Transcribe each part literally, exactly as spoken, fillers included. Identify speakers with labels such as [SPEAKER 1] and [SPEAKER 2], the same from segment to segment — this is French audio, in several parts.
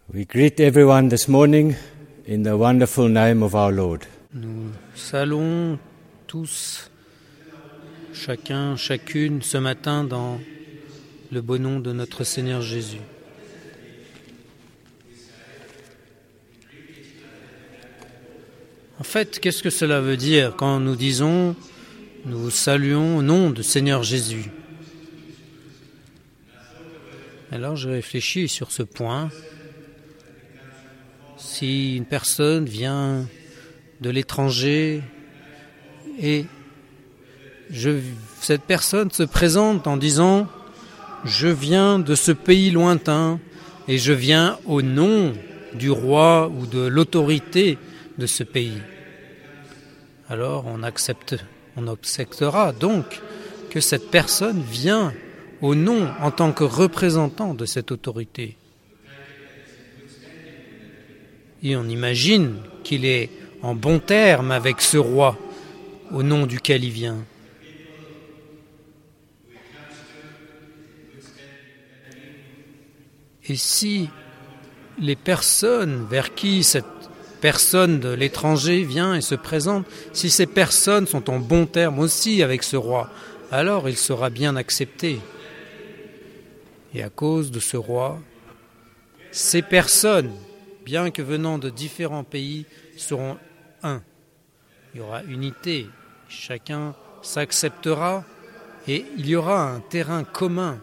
[SPEAKER 1] We greet everyone this morning in the wonderful name of our Lord.
[SPEAKER 2] Nous saluons tous, chacun, chacune, ce matin dans le beau nom de notre Seigneur Jésus. En fait, qu'est-ce que cela veut dire quand nous disons « nous saluons au nom du Seigneur Jésus » ? Alors j'ai réfléchi sur ce point. Si une personne vient de l'étranger et je, cette personne se présente en disant « je viens de ce pays lointain et je viens au nom du roi ou de l'autorité de ce pays », alors on accepte, on acceptera donc que cette personne vient au nom en tant que représentant de cette autorité. Et on imagine qu'il est en bon terme avec ce roi au nom duquel il vient. Et si les personnes vers qui cette personne de l'étranger vient et se présente, si ces personnes sont en bon terme aussi avec ce roi, alors il sera bien accepté. Et à cause de ce roi, ces personnes, bien que venant de différents pays, seront un. Il y aura unité, chacun s'acceptera et il y aura un terrain commun.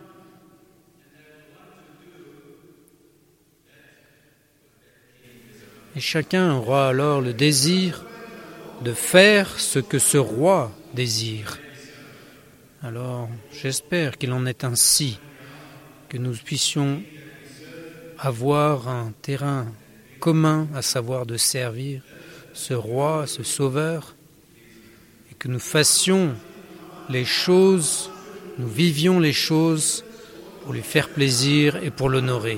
[SPEAKER 2] Et chacun aura alors le désir de faire ce que ce roi désire. Alors, j'espère qu'il en est ainsi, que nous puissions avoir un terrain commun, à savoir de servir ce roi, ce sauveur, et que nous fassions les choses, nous vivions les choses pour lui faire plaisir et pour l'honorer.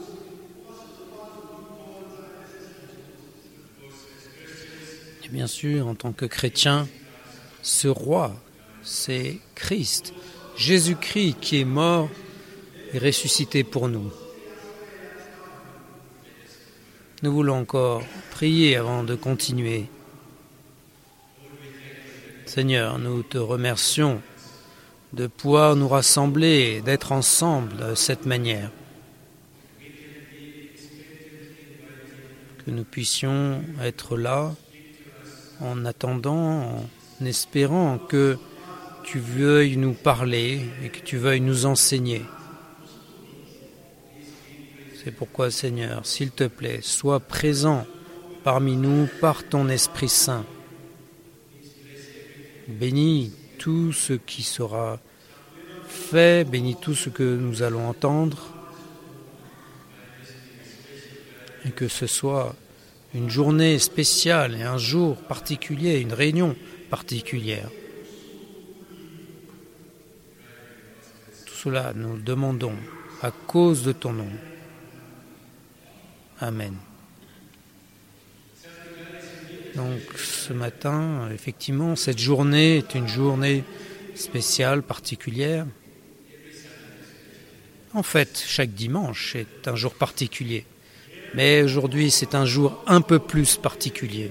[SPEAKER 2] Et bien sûr, en tant que chrétien, ce roi, c'est Christ, Jésus-Christ qui est mort et ressuscité pour nous. Nous voulons encore prier avant de continuer. Seigneur, nous te remercions de pouvoir nous rassembler et d'être ensemble de cette manière. Que nous puissions être là en attendant, en espérant que tu veuilles nous parler et que tu veuilles nous enseigner. C'est pourquoi, Seigneur, s'il te plaît, sois présent parmi nous par ton Esprit Saint. Bénis tout ce qui sera fait, bénis tout ce que nous allons entendre, et que ce soit une journée spéciale et un jour particulier, une réunion particulière. Tout cela, nous le demandons à cause de ton nom. Amen. Donc ce matin, effectivement, cette journée est une journée spéciale, particulière. En fait, chaque dimanche est un jour particulier. Mais aujourd'hui, c'est un jour un peu plus particulier.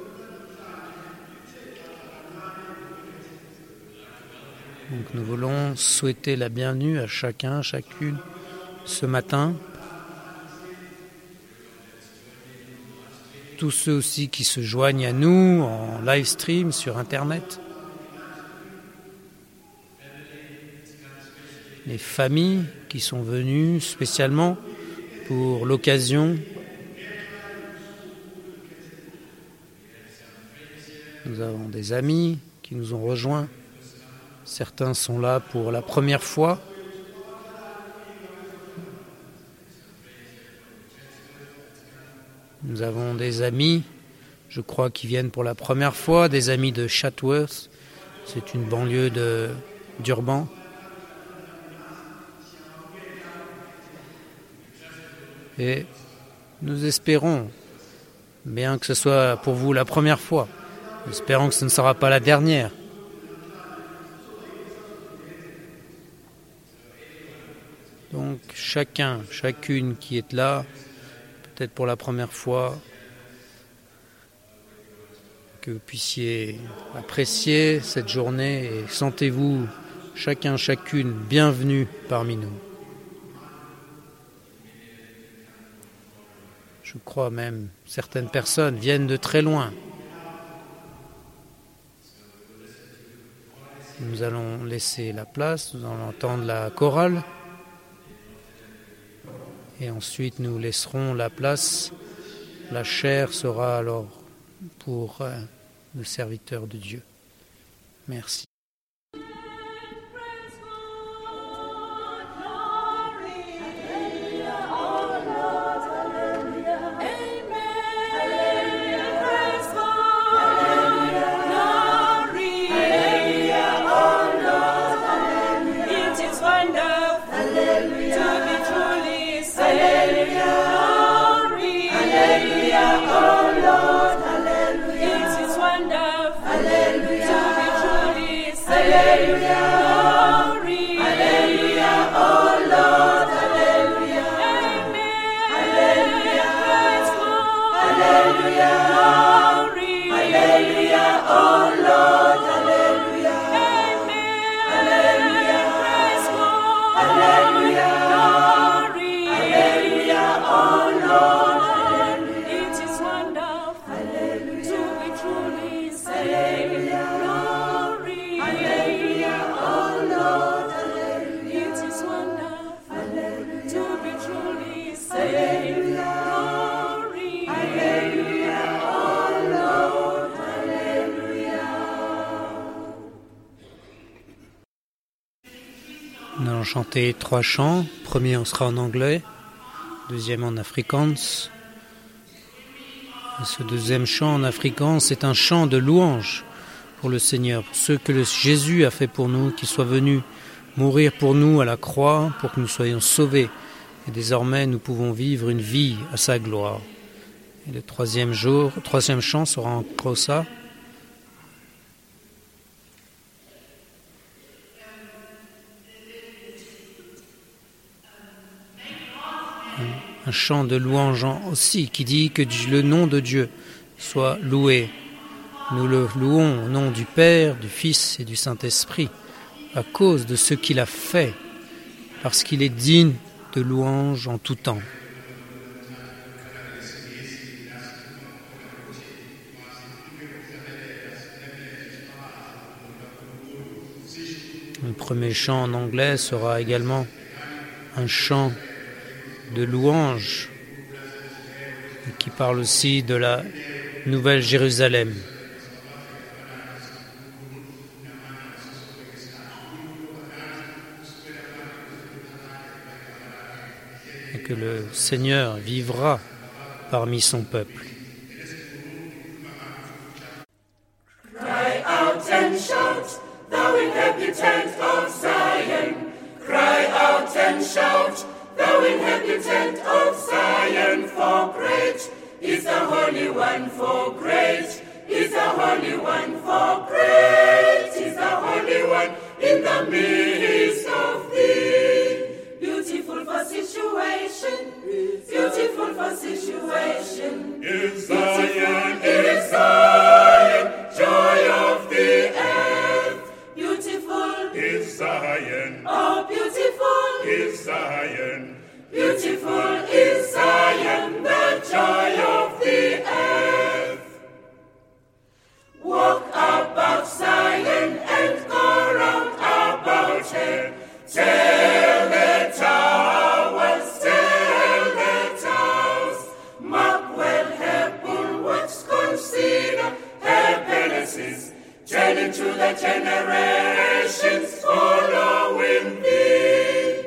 [SPEAKER 2] Donc nous voulons souhaiter la bienvenue à chacun, chacune, ce matin. Tous ceux aussi qui se joignent à nous en live stream sur Internet. Les familles qui sont venues spécialement pour l'occasion. Nous avons des amis qui nous ont rejoints. Certains sont là pour la première fois. Nous avons des amis, je crois, qui viennent pour la première fois, des amis de Chatsworth. C'est une banlieue de, d'Urban. Et nous espérons, bien que ce soit pour vous la première fois, espérons que ce ne sera pas la dernière. Donc chacun, chacune qui est là peut-être pour la première fois, que vous puissiez apprécier cette journée et sentez-vous chacun, chacune bienvenue parmi nous. Je crois même certaines personnes viennent de très loin. Nous allons laisser la place, nous allons entendre la chorale et ensuite nous laisserons la place. La chaire sera alors pour euh, le serviteur de Dieu. Merci. Nous allons chanter trois chants. Le premier, on sera en anglais. Le deuxième en afrikaans. Et ce deuxième chant en afrikaans, c'est un chant de louange pour le Seigneur, pour ce que le Jésus a fait pour nous, qu'il soit venu mourir pour nous à la croix, pour que nous soyons sauvés. Et désormais, nous pouvons vivre une vie à sa gloire. Et le troisième jour, le troisième chant sera en Xhosa. Un chant de louange aussi qui dit que le nom de Dieu soit loué. Nous le louons au nom du Père, du Fils et du Saint-Esprit à cause de ce qu'il a fait, parce qu'il est digne de louange en tout temps. Le premier chant en anglais sera également un chant de louange qui parle aussi de la Nouvelle Jérusalem. Et que le Seigneur vivra parmi son peuple.
[SPEAKER 3] Cry out and shout, thou inhabitant of Zion. Cry out and shout, thou inhabitant of Zion, for great is the Holy One, for great is the Holy One, for great is the Holy One in the midst of thee. Beautiful for situation, beautiful for situation. Is Zion, is Zion, joy of the earth. Beautiful is Zion, oh beautiful is Zion. Beautiful is Zion, the joy of the earth. Walk about Zion and go round about her. Tell the towers, tell the towers. Mark well her bulwarks, consider her palaces. Turning to the generations following thee.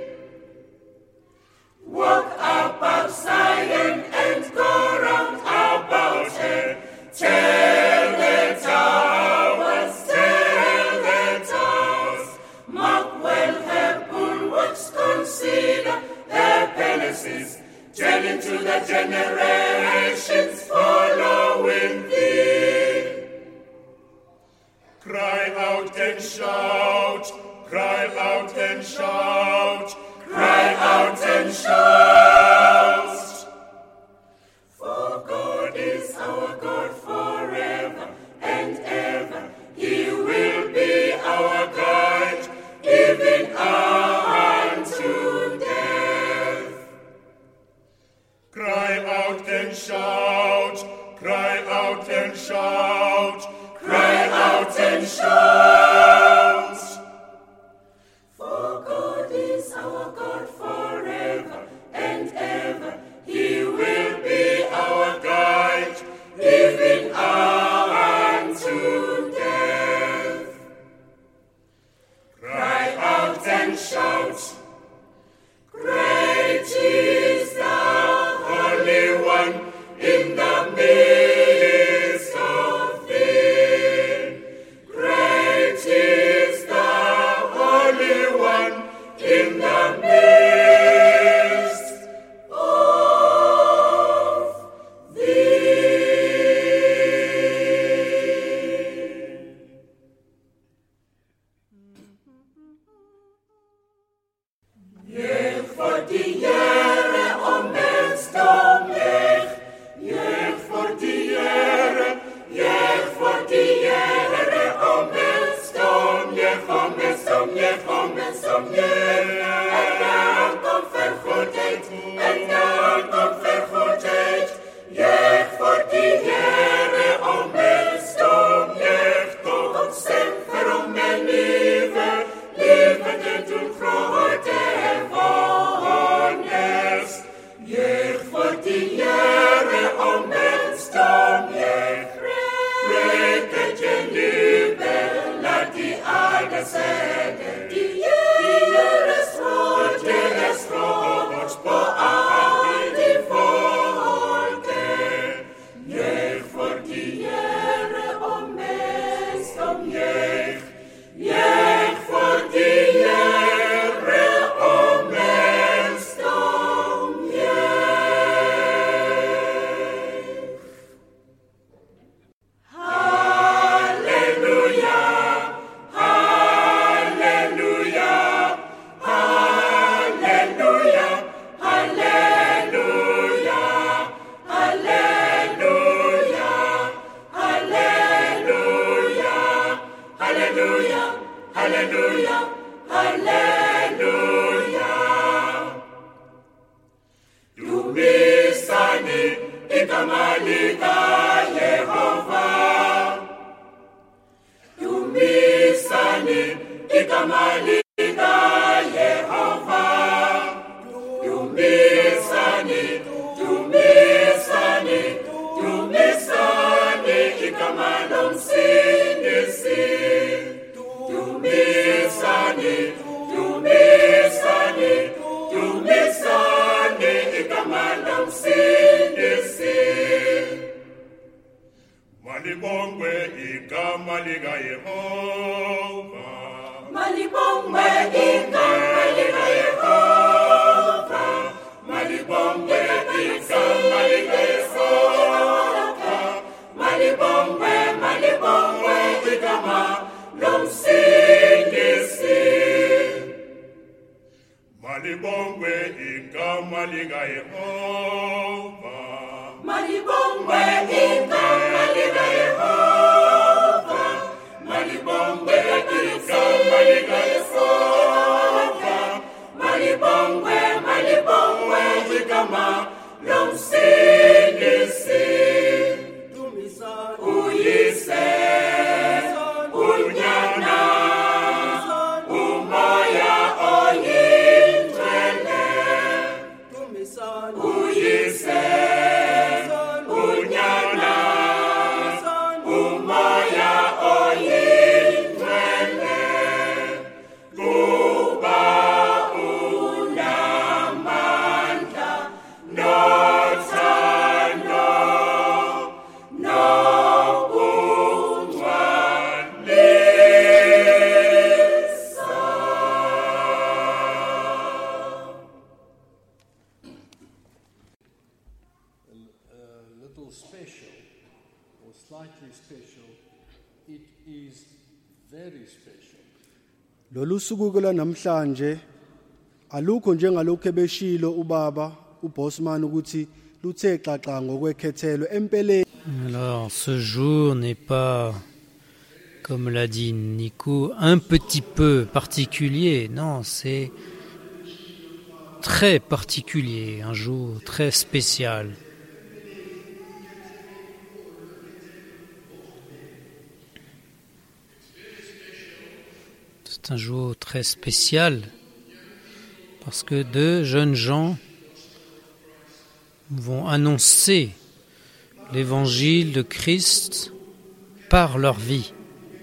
[SPEAKER 3] Walk about Zion and go round about her. Tell the towers, tell the towers. Mark well her bulwarks, consider her palaces. Turning to the generations following thee. Cry out and shout, cry out and shout. Cry out and shout. Cry out and shout, cry out and shout, cry out and shout. For God is our God forever and ever. He will be our guide, even unto death. Cry out and shout, great is the Holy One in the midst of thee. Great is the Holy One in the midst of thee. Jeg for de gjøre om mest om jeg, jeg for de gjøre, jeg for de gjøre om mest om jeg, om mest om jeg, om mest om jeg. En dag om vergoedheid, en dag om vergoedheid, jeg for de gjøre om mest om jeg, toch om stem for om mijn lieve, lieve det du gråte vondes. Jeg for de gjøre om mest om jeg, reket jeg liebe, la de alle sætte, de gjøres råd, deres råd på alle folke. Jeg for de gjøre om mest om jeg, jeg for de gjøre om mest om jeg. Halleluja, halleluja, halleluja, halleluja, halleluja, halleluja, halleluja, halleluja, halleluja. Du misani igama lika Yehova. Du misani igama lika Yehova. Du misani, du misani, du misani igama lomsindisi. Du misani, du misani, du misani igama lomsindisi. Malibongwe igama lika Yehova. Malibongwe igama lika Yehova. Malibongwe igama lika Yehova. Malibongwe, malibongwe igama lomsindisi. Malibongwe igama lika Yehova. Malibongwe igama lika Yehova. Malibongwe igama lika Yehova. Malibongwe, malibongwe igama lomsindisi. Uyise, unyana, umoya oyingcwele. Uyise, unyana, umoya oyingcwele. Kuba unamandla nothando,
[SPEAKER 4] special or slightly special, it is very special.
[SPEAKER 5] Lolu suku namhlanje alukho njengalokho ebeshilo ubaba uBosman ukuthi luthe xaxa ngokwekhethelo empeleni.
[SPEAKER 2] Alors, ce jour n'est pas, comme l'a dit Nico, un petit peu particulier. Non, c'est très particulier, un jour très spécial. C'est un jour très spécial parce que deux jeunes gens vont annoncer l'évangile de Christ par leur vie.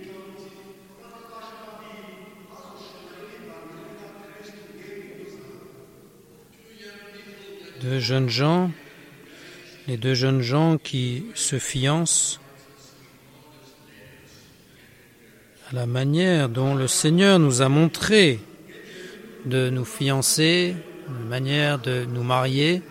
[SPEAKER 2] Deux jeunes gens, les deux jeunes gens qui se fiancent à la manière dont le Seigneur nous a montré de nous fiancer, une manière de nous marier.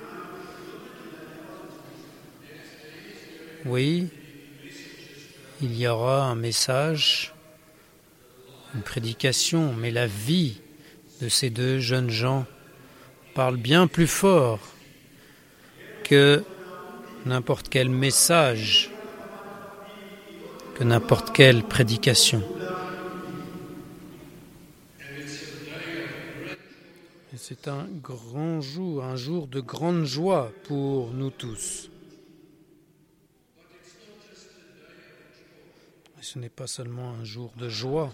[SPEAKER 2] Oui, il y aura un message, une prédication, mais la vie de ces deux jeunes gens parle bien plus fort que n'importe quel message, que n'importe quelle prédication. Et c'est un grand jour, un jour de grande joie pour nous tous. Et ce n'est pas seulement un jour de joie.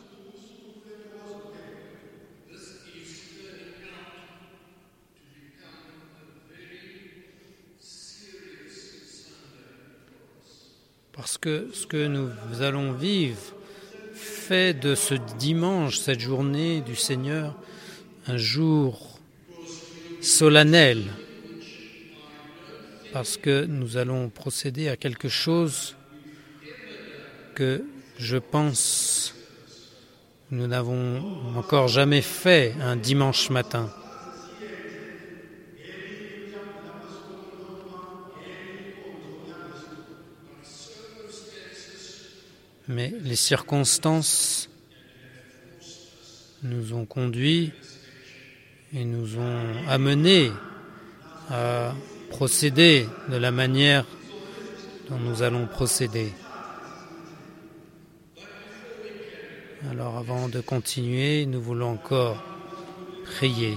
[SPEAKER 2] Parce que ce que nous allons vivre fait de ce dimanche, cette journée du Seigneur, un jour solennel. Parce que nous allons procéder à quelque chose que je pense nous n'avons encore jamais fait un dimanche matin. Mais les circonstances nous ont conduits et nous ont amenés à procéder de la manière dont nous allons procéder. Alors avant de continuer, nous voulons encore prier.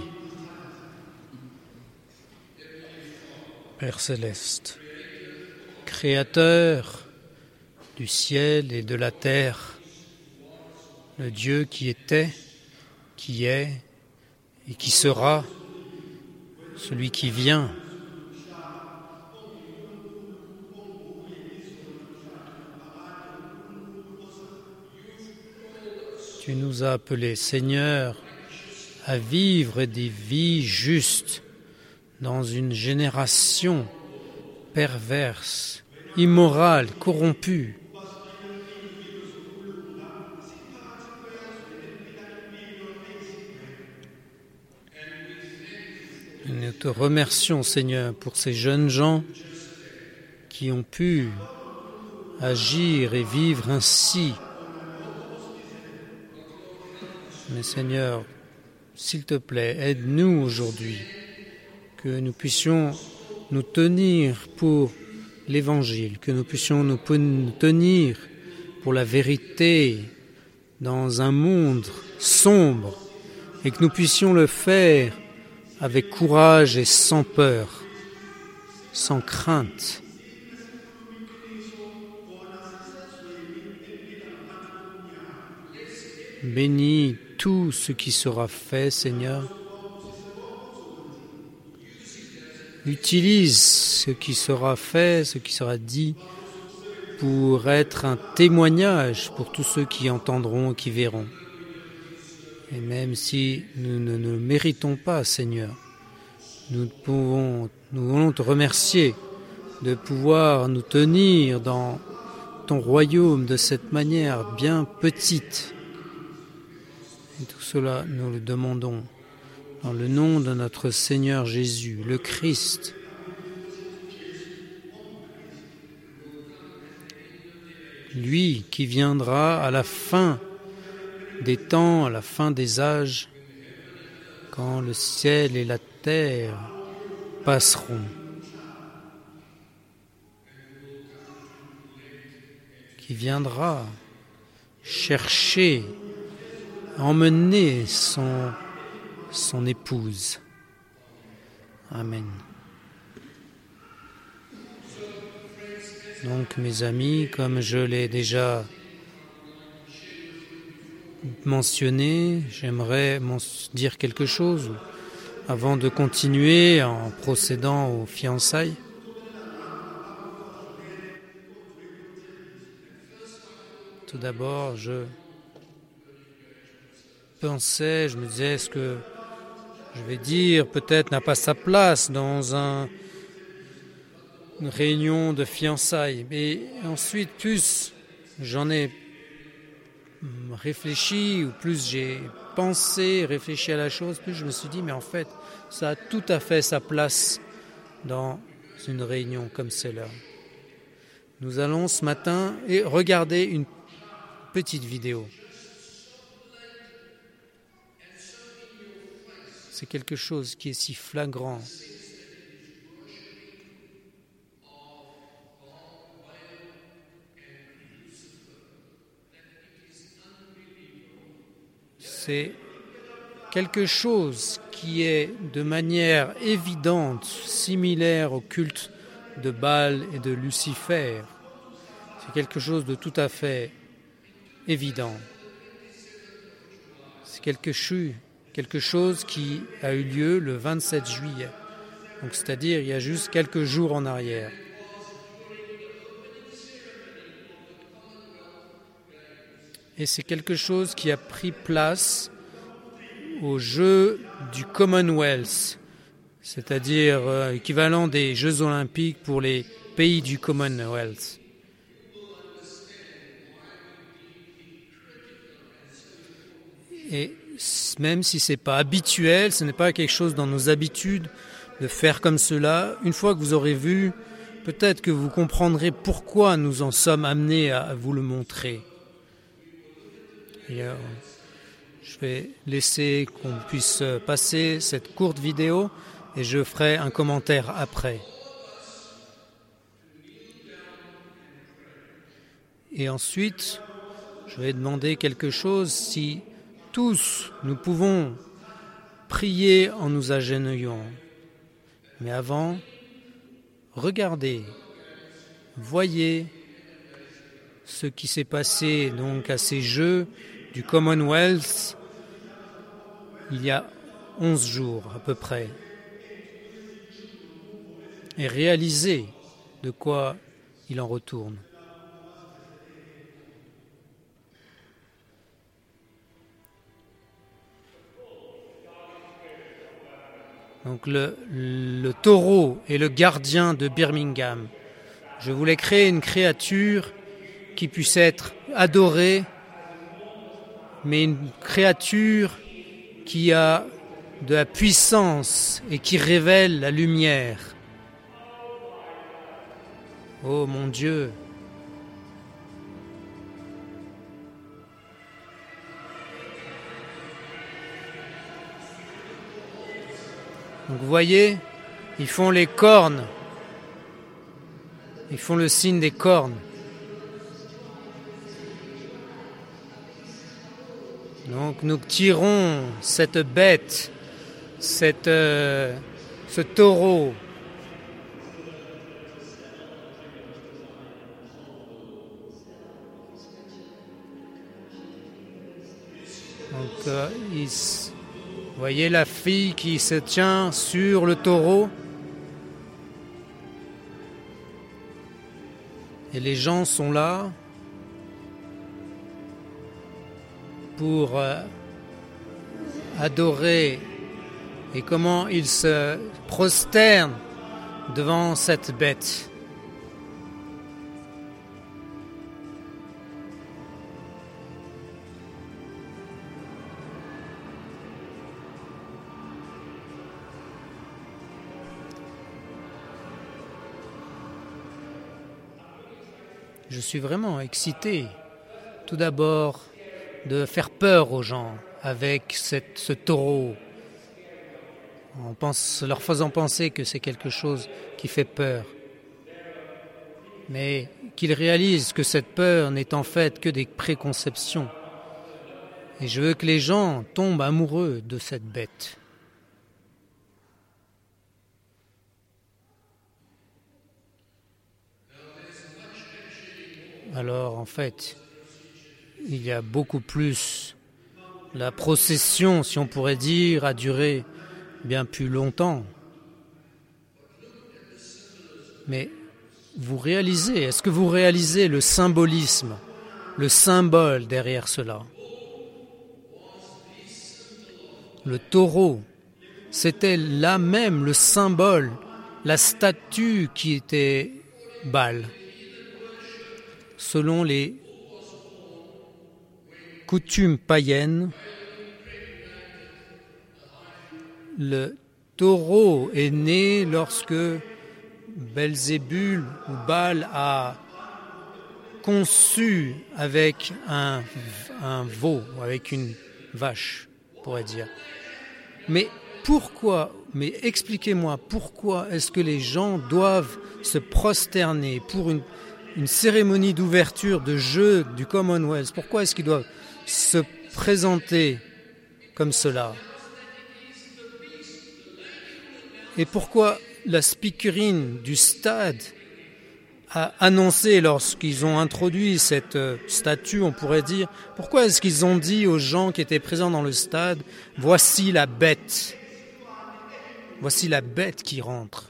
[SPEAKER 2] Père Céleste, Créateur du ciel et de la terre, le Dieu qui était, qui est et qui sera, celui qui vient. Tu nous as appelés, Seigneur, à vivre des vies justes dans une génération perverse, immorale, corrompue. Nous te remercions, Seigneur, pour ces jeunes gens qui ont pu agir et vivre ainsi. Mais Seigneur, s'il te plaît, aide-nous aujourd'hui, que nous puissions nous tenir pour l'Évangile, que nous puissions nous tenir pour la vérité dans un monde sombre, et que nous puissions le faire avec courage et sans peur, sans crainte. Bénis tout ce qui sera fait, Seigneur. Utilise ce qui sera fait, ce qui sera dit, pour être un témoignage pour tous ceux qui entendront et qui verront. Et même si nous ne le méritons pas, Seigneur, nous pouvons, nous voulons te remercier de pouvoir nous tenir dans ton royaume de cette manière bien petite. Et tout cela, nous le demandons dans le nom de notre Seigneur Jésus, le Christ. Lui qui viendra à la fin des temps, à la fin des âges, quand le ciel et la terre passeront. Qui viendra chercher, emmener son, son épouse. Amen. Donc, mes amis, comme je l'ai déjà mentionné, j'aimerais dire quelque chose avant de continuer en procédant aux fiançailles. Tout d'abord, je pensais, je me disais, ce que je vais dire peut-être n'a pas sa place dans un, une réunion de fiançailles. Mais ensuite, plus j'en ai réfléchi, ou plus j'ai pensé, réfléchi à la chose, plus je me suis dit, mais en fait, ça a tout à fait sa place dans une réunion comme celle-là. Nous allons ce matin regarder une petite vidéo. C'est quelque chose qui est si flagrant. C'est quelque chose qui est de manière évidente similaire au culte de Baal et de Lucifer. C'est quelque chose de tout à fait évident. C'est quelque chose, quelque chose qui a eu lieu le vingt-sept juillet, donc c'est-à-dire il y a juste quelques jours en arrière. Et c'est quelque chose qui a pris place aux Jeux du Commonwealth, c'est-à-dire euh, équivalent des Jeux olympiques pour les pays du Commonwealth. Et même si ce n'est pas habituel, ce n'est pas quelque chose dans nos habitudes de faire comme cela, une fois que vous aurez vu, peut-être que vous comprendrez pourquoi nous en sommes amenés à vous le montrer. Et euh, je vais laisser qu'on puisse passer cette courte vidéo et je ferai un commentaire après. Et ensuite, je vais demander quelque chose. Si tous nous pouvons prier en nous agenouillant, mais avant, regardez, voyez ce qui s'est passé donc à ces Jeux du Commonwealth il y a onze jours à peu près, et réalisez de quoi il en retourne. Donc le, le taureau est le gardien de Birmingham. Je voulais créer une créature qui puisse être adorée, mais une créature qui a de la puissance et qui révèle la lumière. Oh mon Dieu! Donc vous voyez, ils font les cornes, ils font le signe des cornes. Donc nous tirons cette bête, cette, euh, ce taureau. Donc euh, il, vous voyez la fille qui se tient sur le taureau. Et les gens sont là pour euh, adorer, et comment ils se prosternent devant cette bête. Je suis vraiment excité, tout d'abord, de faire peur aux gens avec cette, ce taureau, en pense, leur faisant penser que c'est quelque chose qui fait peur. Mais qu'ils réalisent que cette peur n'est en fait que des préconceptions. Et je veux que les gens tombent amoureux de cette bête. Alors en fait, il y a beaucoup plus. La procession, si on pourrait dire, a duré bien plus longtemps. Mais vous réalisez, est-ce que vous réalisez le symbolisme, le symbole derrière cela? Le taureau, c'était là même le symbole, la statue qui était Baal. Selon les coutumes païennes, le taureau est né lorsque Belzébul ou Baal a conçu avec un, un veau, avec une vache, on pourrait dire. Mais pourquoi, mais expliquez-moi, pourquoi est-ce que les gens doivent se prosterner pour une, une cérémonie d'ouverture de Jeux du Commonwealth? Pourquoi est-ce qu'ils doivent se présenter comme cela? Et pourquoi la speakerine du stade a annoncé, lorsqu'ils ont introduit cette statue, on pourrait dire, pourquoi est-ce qu'ils ont dit aux gens qui étaient présents dans le stade, voici la bête, voici la bête qui rentre.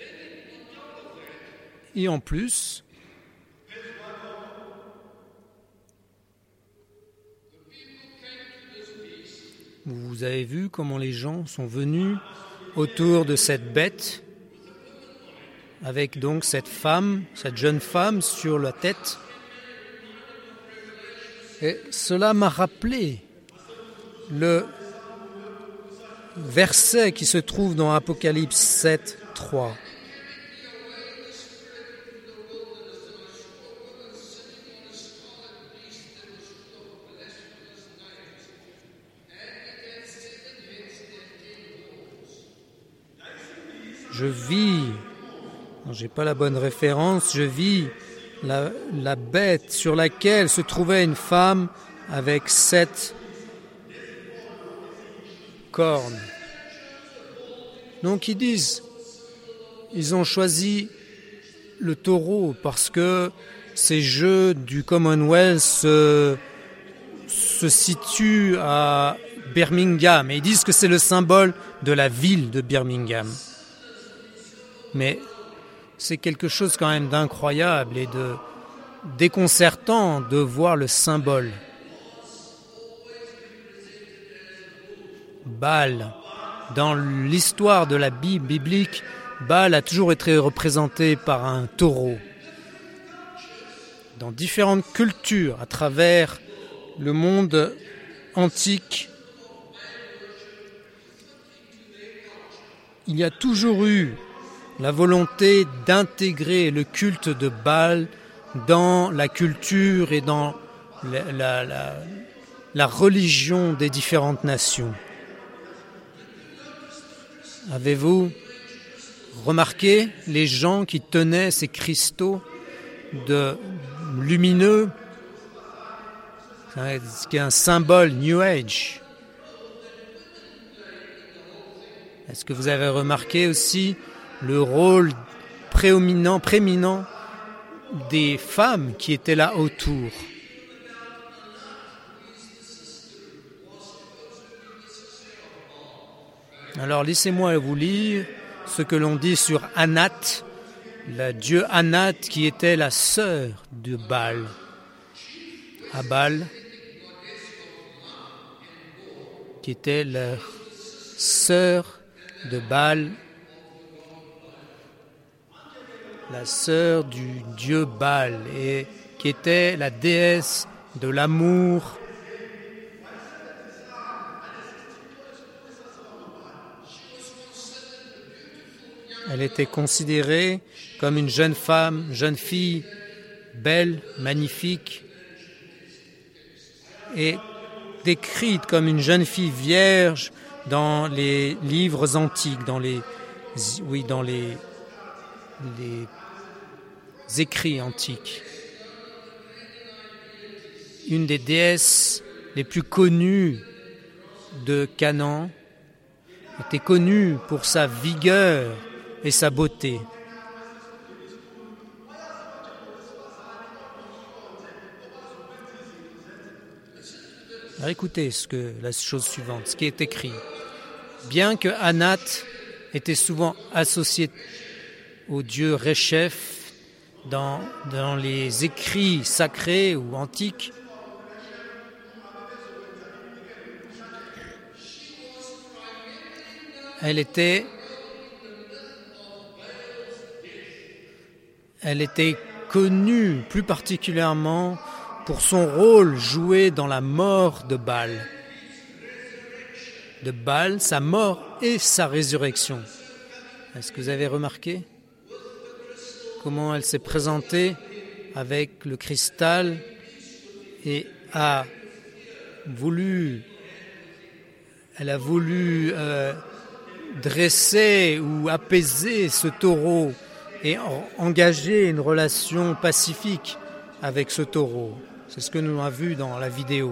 [SPEAKER 2] Et en plus, vous avez vu comment les gens sont venus autour de cette bête, avec donc cette femme, cette jeune femme sur la tête. Et cela m'a rappelé le verset qui se trouve dans Apocalypse sept, trois. Je vis, non, j'ai pas la bonne référence, je vis la, la bête sur laquelle se trouvait une femme avec sept cornes. Donc ils disent, ils ont choisi le taureau parce que ces Jeux du Commonwealth se, se situent à Birmingham et ils disent que c'est le symbole de la ville de Birmingham. Mais c'est quelque chose quand même d'incroyable et de déconcertant de voir le symbole. Baal, dans l'histoire de la Bible biblique, Baal a toujours été représenté par un taureau. Dans différentes cultures à travers le monde antique, il y a toujours eu la volonté d'intégrer le culte de Baal dans la culture et dans la, la, la, la religion des différentes nations. Avez-vous remarqué les gens qui tenaient ces cristaux de lumineux, qui est un symbole New Age? Est-ce que vous avez remarqué aussi le rôle prééminent, prééminent des femmes qui étaient là autour? Alors laissez-moi vous lire ce que l'on dit sur Anat, le dieu Anat qui était la sœur de Baal. Abal, qui était la sœur de Baal, la sœur du dieu Baal, et qui était la déesse de l'amour. Elle était considérée comme une jeune femme, jeune fille, belle, magnifique, et décrite comme une jeune fille vierge dans les livres antiques, dans les, oui, dans les, les écrits antiques. Une des déesses les plus connues de Canaan était connue pour sa vigueur et sa beauté. Alors écoutez ce que, la chose suivante, ce qui est écrit. Bien que Anat était souvent associé au dieu Reshef dans, dans les écrits sacrés ou antiques, elle était, elle était connue plus particulièrement pour son rôle joué dans la mort de Baal. De Baal, sa mort et sa résurrection. Est-ce que vous avez remarqué comment elle s'est présentée avec le cristal et a voulu, elle a voulu euh, dresser ou apaiser ce taureau et engager une relation pacifique avec ce taureau. C'est ce que nous avons vu dans la vidéo.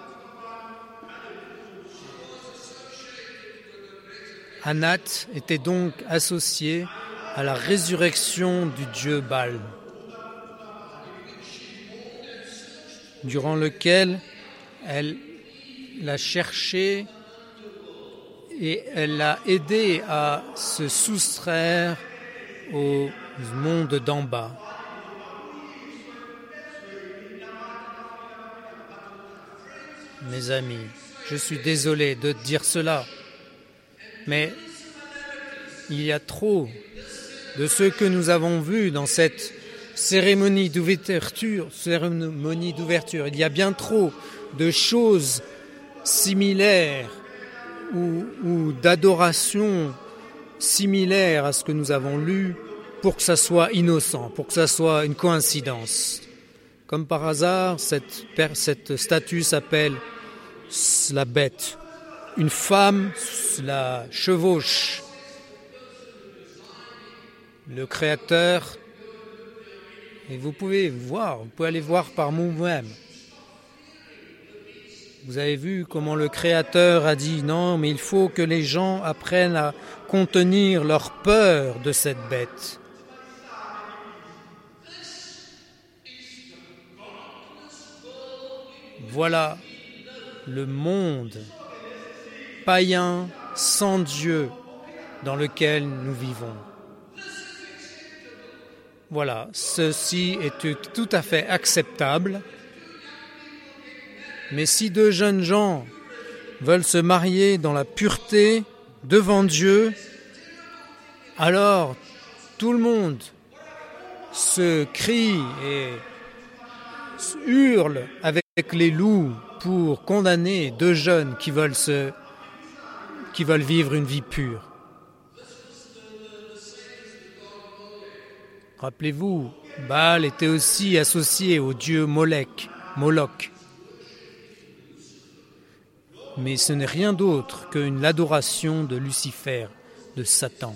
[SPEAKER 2] Anat était donc associé à la résurrection du dieu Baal, durant lequel elle l'a cherché et elle l'a aidé à se soustraire au monde d'en bas. Mes amis, je suis désolé de dire cela, mais il y a trop de ce que nous avons vu dans cette cérémonie d'ouverture, cérémonie d'ouverture. Il y a bien trop de choses similaires ou, ou d'adoration similaires à ce que nous avons lu pour que ça soit innocent, pour que ça soit une coïncidence. Comme par hasard, cette, cette statue s'appelle la bête. Une femme la chevauche. Le Créateur, et vous pouvez voir, vous pouvez aller voir par vous-même. Vous avez vu comment le Créateur a dit non, mais il faut que les gens apprennent à contenir leur peur de cette bête. Voilà le monde païen, sans Dieu, dans lequel nous vivons. Voilà, ceci est tout à fait acceptable. Mais si deux jeunes gens veulent se marier dans la pureté devant Dieu, alors tout le monde se crie et hurle avec les loups pour condamner deux jeunes qui veulent se, qui veulent vivre une vie pure. Rappelez-vous, Baal était aussi associé au dieu Molech, Moloch. Mais ce n'est rien d'autre qu'une adoration de Lucifer, de Satan.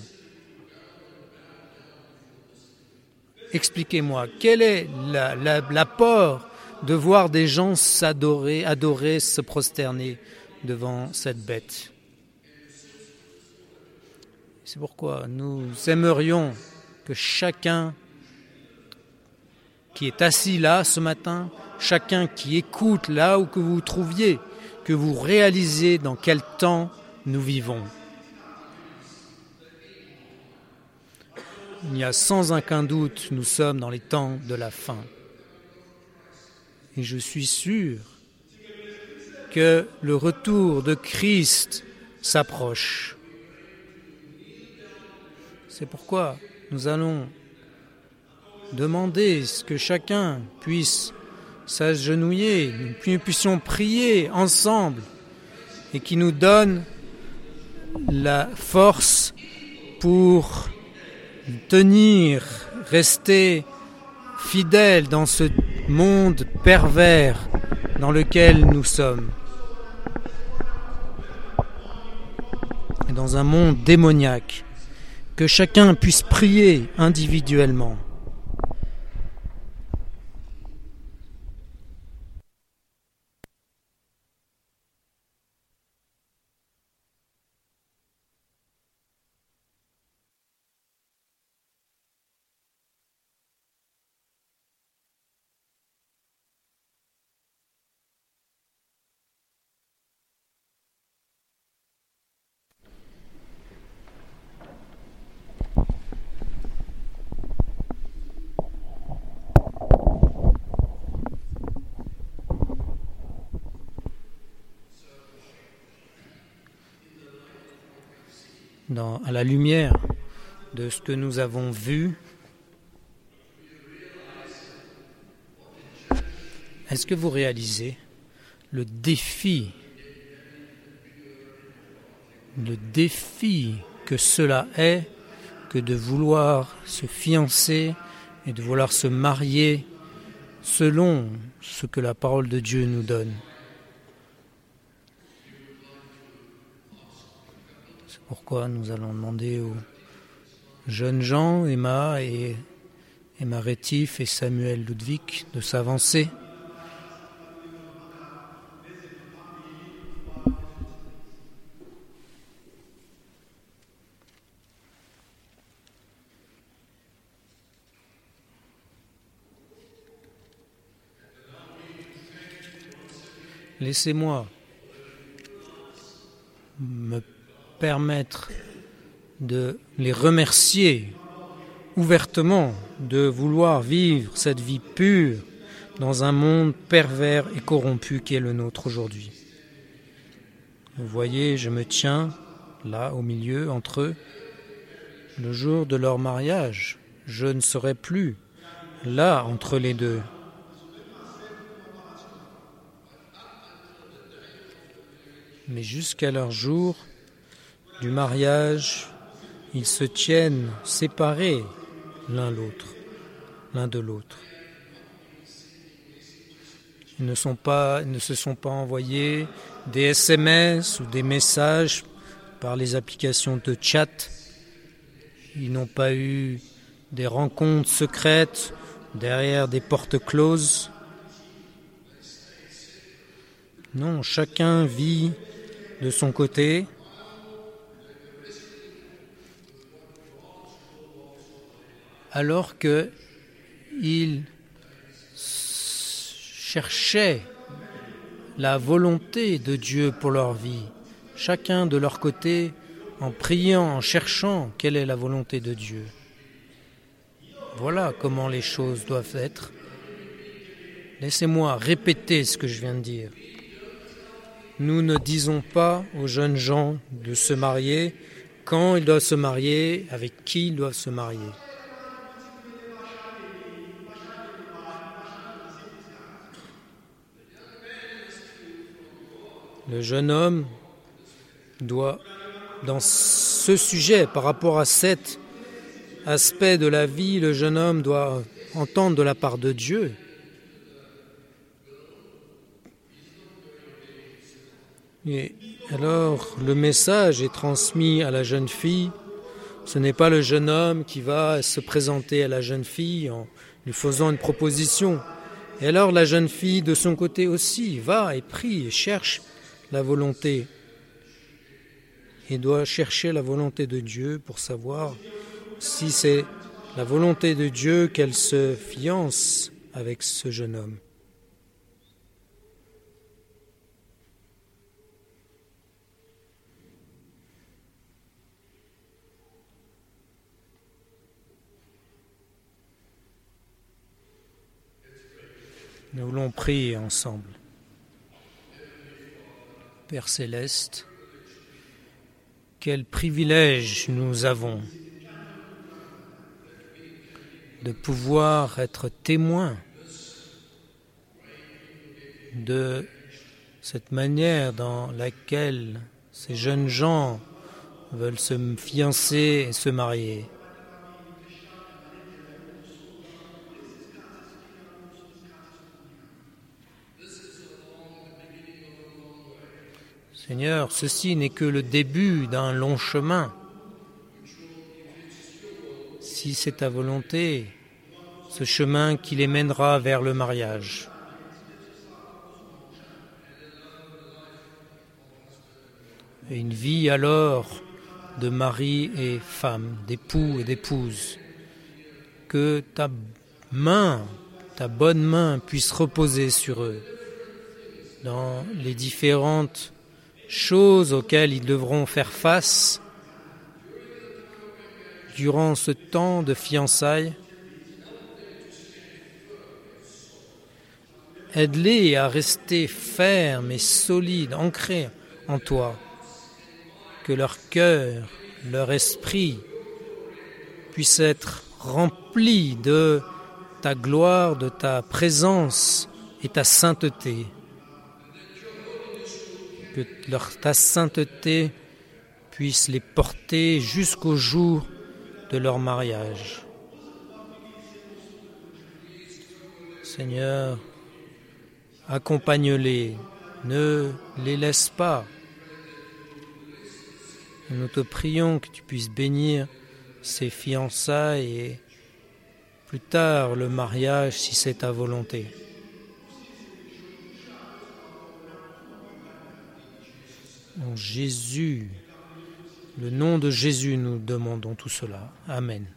[SPEAKER 2] Expliquez-moi, quel est la, la, l'apport de voir des gens s'adorer, adorer, se prosterner devant cette bête? C'est pourquoi nous aimerions que chacun qui est assis là ce matin, chacun qui écoute là où que vous vous trouviez, que vous réalisez dans quel temps nous vivons. Il y a sans aucun doute, nous sommes dans les temps de la fin. Et je suis sûr que le retour de Christ s'approche. C'est pourquoi nous allons demander que chacun puisse s'agenouiller, que nous puissions prier ensemble et qui nous donne la force pour tenir, rester fidèles dans ce monde pervers dans lequel nous sommes. Et dans un monde démoniaque, que chacun puisse prier individuellement. dans, à la lumière de ce que nous avons vu, est-ce que vous réalisez le défi, le défi que cela est que de vouloir se fiancer et de vouloir se marier selon ce que la parole de Dieu nous donne. C'est pourquoi nous allons demander aux jeunes gens, Emma et Emma Rétif et Samuel Ludwig, de s'avancer. Laissez-moi me permettre de les remercier ouvertement de vouloir vivre cette vie pure dans un monde pervers et corrompu qui est le nôtre aujourd'hui. Vous voyez, je me tiens là au milieu entre eux. Le jour de leur mariage, je ne serai plus là entre les deux. Mais jusqu'à leur jour du mariage, ils se tiennent séparés l'un l'autre, l'un de l'autre. Ils ne sont pas, ils ne se sont pas envoyés des S M S ou des messages par les applications de chat. Ils n'ont pas eu des rencontres secrètes derrière des portes closes. Non, chacun vit de son côté. Alors qu'ils cherchaient la volonté de Dieu pour leur vie, chacun de leur côté, en priant, en cherchant quelle est la volonté de Dieu. Voilà comment les choses doivent être. Laissez-moi répéter ce que je viens de dire. Nous ne disons pas aux jeunes gens de se marier, quand ils doivent se marier, avec qui ils doivent se marier. Le jeune homme doit, dans ce sujet, par rapport à cet aspect de la vie, le jeune homme doit entendre de la part de Dieu. Et alors, le message est transmis à la jeune fille. Ce n'est pas le jeune homme qui va se présenter à la jeune fille en lui faisant une proposition. Et alors, la jeune fille, de son côté aussi, va et prie et cherche la volonté. Et doit chercher la volonté de Dieu pour savoir si c'est la volonté de Dieu qu'elle se fiance avec ce jeune homme. Nous voulons prier ensemble. Père Céleste, quel privilège nous avons de pouvoir être témoins de cette manière dans laquelle ces jeunes gens veulent se fiancer et se marier. Seigneur, ceci n'est que le début d'un long chemin. Si c'est ta volonté, ce chemin qui les mènera vers le mariage. Et une vie alors de mari et femme, d'époux et d'épouse. Que ta main, ta bonne main puisse reposer sur eux dans les différentes choses auxquelles ils devront faire face durant ce temps de fiançailles. Aide-les à rester fermes et solides, ancrés en toi. Que leur cœur leur esprit puisse être rempli de ta gloire, de ta présence et ta sainteté. Que leur, ta sainteté puisse les porter jusqu'au jour de leur mariage. Seigneur, accompagne-les, ne les laisse pas. Nous te prions que tu puisses bénir ces fiançailles et plus tard le mariage si c'est ta volonté. En Jésus, le nom de Jésus, nous demandons tout cela. Amen.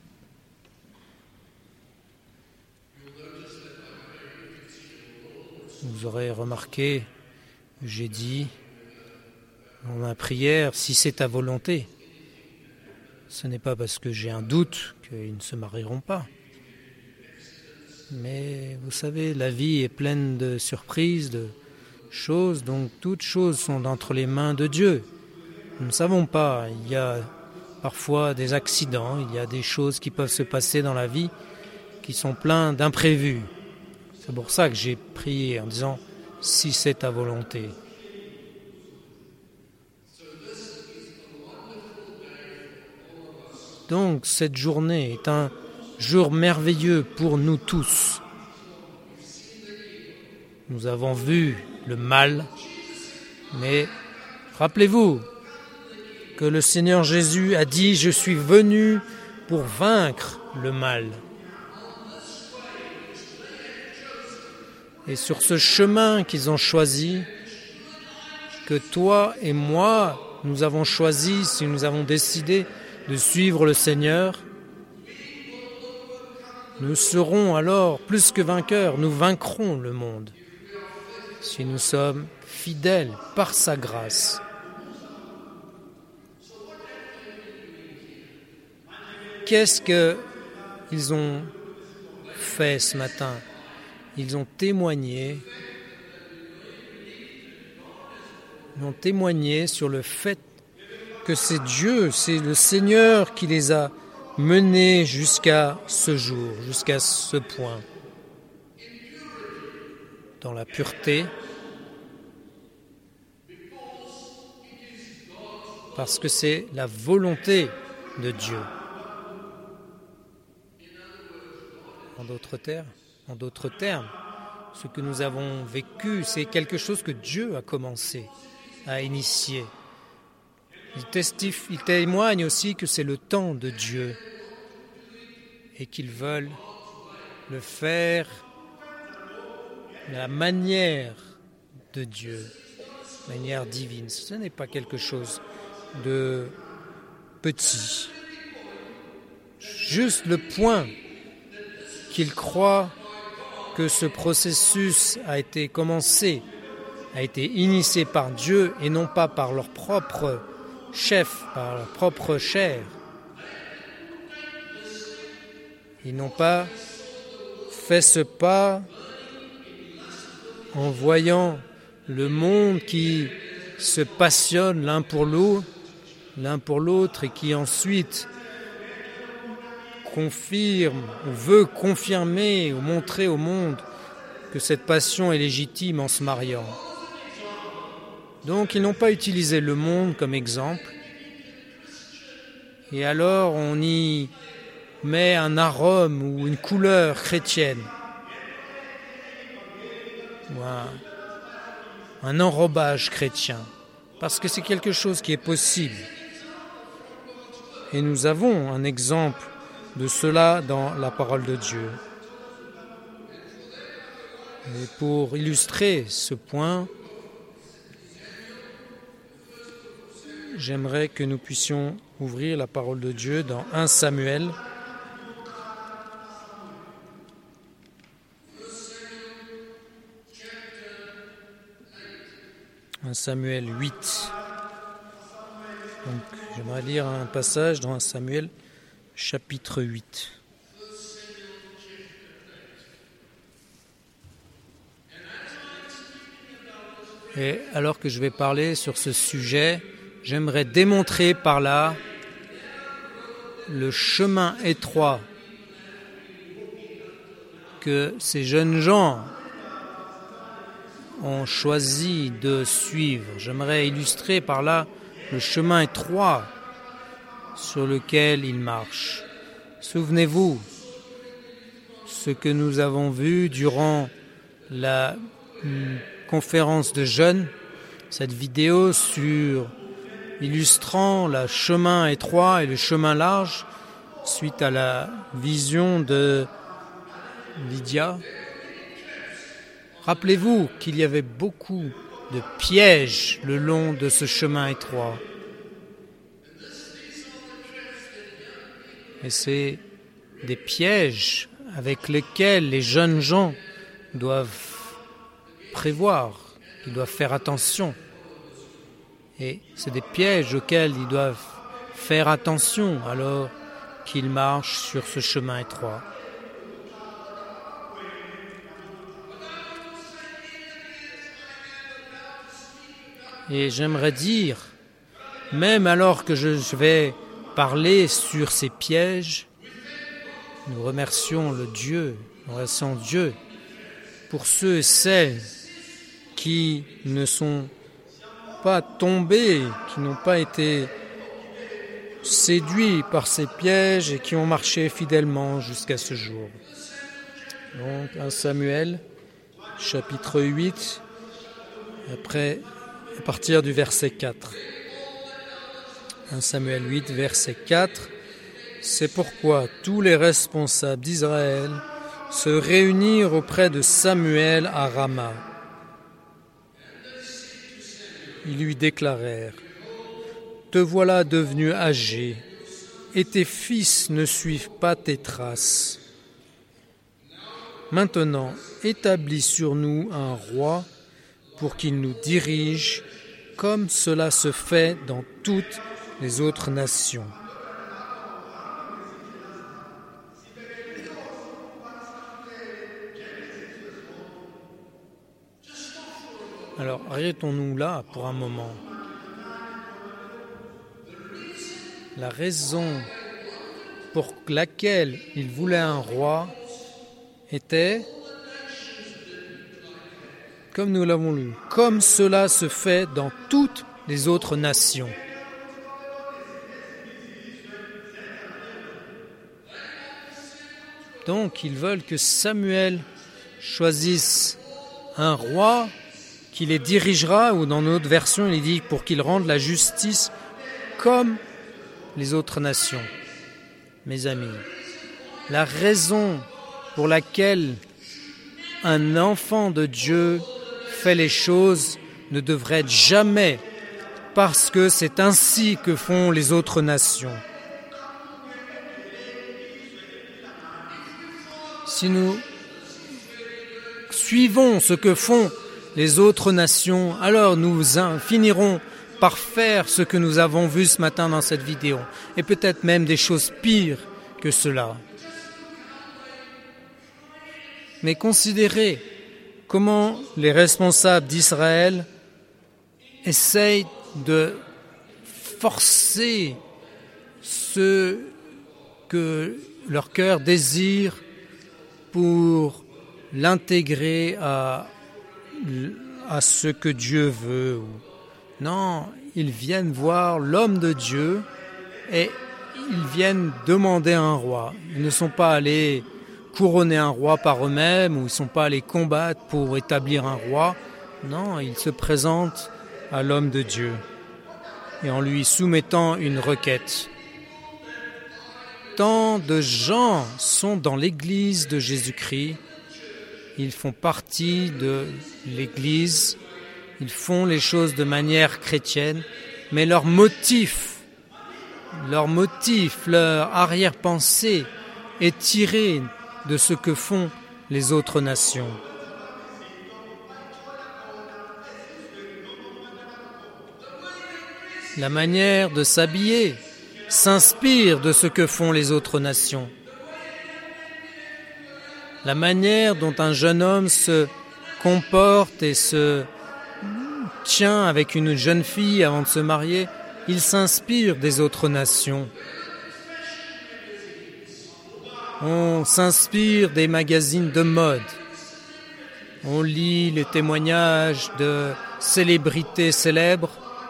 [SPEAKER 2] Vous aurez remarqué, j'ai dit dans ma prière, si c'est ta volonté, ce n'est pas parce que j'ai un doute qu'ils ne se marieront pas. Mais vous savez, la vie est pleine de surprises, de choses, donc toutes choses sont entre les mains de Dieu. Nous ne savons pas, il y a parfois des accidents, il y a des choses qui peuvent se passer dans la vie qui sont pleines d'imprévus. C'est pour ça que j'ai prié en disant « si c'est ta volonté ». Donc cette journée est un jour merveilleux pour nous tous. Nous avons vu le mal, mais rappelez-vous que le Seigneur Jésus a dit « Je suis venu pour vaincre le mal ». Et sur ce chemin qu'ils ont choisi, que toi et moi, nous avons choisi, si nous avons décidé de suivre le Seigneur, nous serons alors plus que vainqueurs, nous vaincrons le monde, si nous sommes fidèles par sa grâce. Qu'est-ce qu'ils ont fait ce matin ? Ils ont témoigné, ils ont témoigné sur le fait que c'est Dieu, c'est le Seigneur qui les a menés jusqu'à ce jour, jusqu'à ce point, dans la pureté, parce que c'est la volonté de Dieu. En d'autres termes, En d'autres termes, ce que nous avons vécu, c'est quelque chose que Dieu a commencé à initier. Il, testifie, il témoigne aussi que c'est le temps de Dieu et qu'ils veulent le faire de la manière de Dieu, manière divine. Ce n'est pas quelque chose de petit. Juste le point qu'ils croient que ce processus a été commencé, a été initié par Dieu et non pas par leur propre chef, par leur propre chair. Ils n'ont pas fait ce pas en voyant le monde qui se passionne l'un pour l'autre, l'un pour l'autre et qui ensuite confirme ou veut confirmer ou montrer au monde que cette passion est légitime en se mariant. Donc ils n'ont pas utilisé le monde comme exemple. Et alors on y met un arôme ou une couleur chrétienne. Ou un, un enrobage chrétien. Parce que c'est quelque chose qui est possible. Et nous avons un exemple de cela dans la parole de Dieu. Et pour illustrer ce point, j'aimerais que nous puissions ouvrir la parole de Dieu dans un Samuel. un Samuel huit. Donc, j'aimerais lire un passage dans un Samuel chapitre huit. Et alors que je vais parler sur ce sujet, j'aimerais démontrer par là le chemin étroit que ces jeunes gens ont choisi de suivre. J'aimerais illustrer par là le chemin étroit sur lequel ils marchent. Souvenez-vous, ce que nous avons vu durant la hum, conférence de jeunes, cette vidéo sur illustrant le chemin étroit et le chemin large suite à la vision de Lydia. Rappelez-vous qu'il y avait beaucoup de pièges le long de ce chemin étroit. Et c'est des pièges avec lesquels les jeunes gens doivent prévoir, ils doivent faire attention. Et c'est des pièges auxquels ils doivent faire attention alors qu'ils marchent sur ce chemin étroit. Et j'aimerais dire, même alors que je vais parler sur ces pièges, nous remercions le Dieu, nous remercions Dieu pour ceux et celles qui ne sont pas tombés, qui n'ont pas été séduits par ces pièges et qui ont marché fidèlement jusqu'à ce jour. Donc, un Samuel, chapitre huit, après, à partir du verset quatre. un Samuel huit, verset quatre. C'est pourquoi tous les responsables d'Israël se réunirent auprès de Samuel à Rama. Ils lui déclarèrent : te voilà devenu âgé, et tes fils ne suivent pas tes traces. Maintenant, établis sur nous un roi pour qu'il nous dirige, comme cela se fait dans toutes les autres nations. Alors, arrêtons-nous là pour un moment. La raison pour laquelle il voulait un roi était, comme nous l'avons lu, comme cela se fait dans toutes les autres nations. Donc, ils veulent que Samuel choisisse un roi qui les dirigera, ou dans notre version, il dit pour qu'il rende la justice comme les autres nations. Mes amis, la raison pour laquelle un enfant de Dieu fait les choses ne devrait être jamais parce que c'est ainsi que font les autres nations. Si nous suivons ce que font les autres nations, alors nous finirons par faire ce que nous avons vu ce matin dans cette vidéo, et peut-être même des choses pires que cela. Mais considérez comment les responsables d'Israël essayent de forcer ce que leur cœur désire pour l'intégrer à, à ce que Dieu veut. Non, ils viennent voir l'homme de Dieu et ils viennent demander un roi. Ils ne sont pas allés couronner un roi par eux-mêmes ou ils ne sont pas allés combattre pour établir un roi. Non, ils se présentent à l'homme de Dieu et en lui soumettant une requête. Tant de gens sont dans l'Église de Jésus-Christ, ils font partie de l'Église, ils font les choses de manière chrétienne, mais leur motif, leur motif, leur arrière-pensée est tiré de ce que font les autres nations. La manière de s'habiller s'inspire de ce que font les autres nations. La manière dont un jeune homme se comporte et se tient avec une jeune fille avant de se marier, il s'inspire des autres nations. On s'inspire des magazines de mode. On lit les témoignages de célébrités célèbres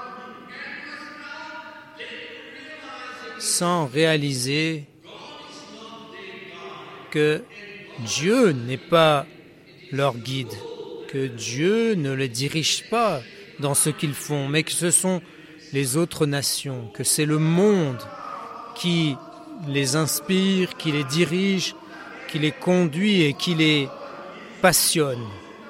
[SPEAKER 2] sans réaliser que Dieu n'est pas leur guide, que Dieu ne les dirige pas dans ce qu'ils font, mais que ce sont les autres nations, que c'est le monde qui les inspire, qui les dirige, qui les conduit et qui les passionne.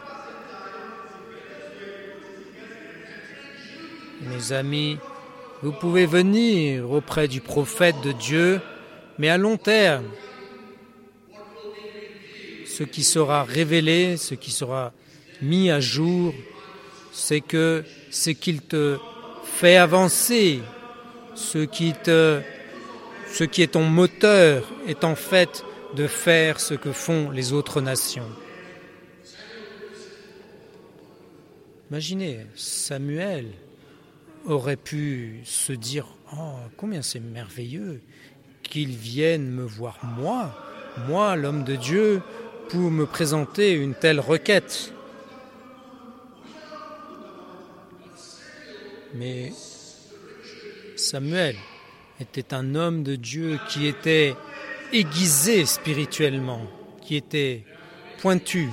[SPEAKER 2] Mes amis, vous pouvez venir auprès du prophète de Dieu, mais à long terme, ce qui sera révélé, ce qui sera mis à jour, c'est que ce qu'il te fait avancer, ce qui te, ce qui est ton moteur, est en fait de faire ce que font les autres nations. Imaginez, Samuel aurait pu se dire « Oh, combien c'est merveilleux qu'ils viennent me voir moi, moi, l'homme de Dieu, pour me présenter une telle requête. » Mais Samuel était un homme de Dieu qui était aiguisé spirituellement, qui était pointu.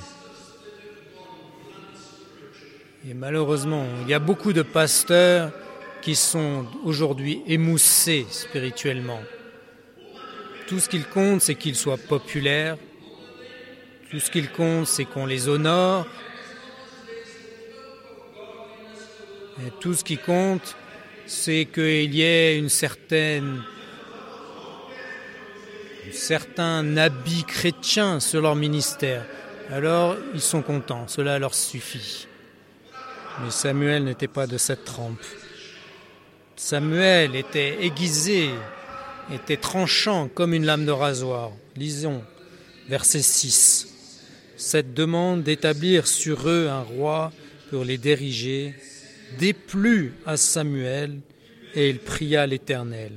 [SPEAKER 2] Et malheureusement, il y a beaucoup de pasteurs qui sont aujourd'hui émoussés spirituellement. Tout ce qu'il compte, c'est qu'ils soient populaires. Tout ce qu'il compte, c'est qu'on les honore. Et tout ce qui compte, c'est qu'il y ait une certaine, un certain habit chrétien sur leur ministère. Alors, ils sont contents, cela leur suffit. Mais Samuel n'était pas de cette trempe. Samuel était aiguisé, était tranchant comme une lame de rasoir. Lisons verset six. Cette demande d'établir sur eux un roi pour les diriger déplut à Samuel et il pria l'Éternel.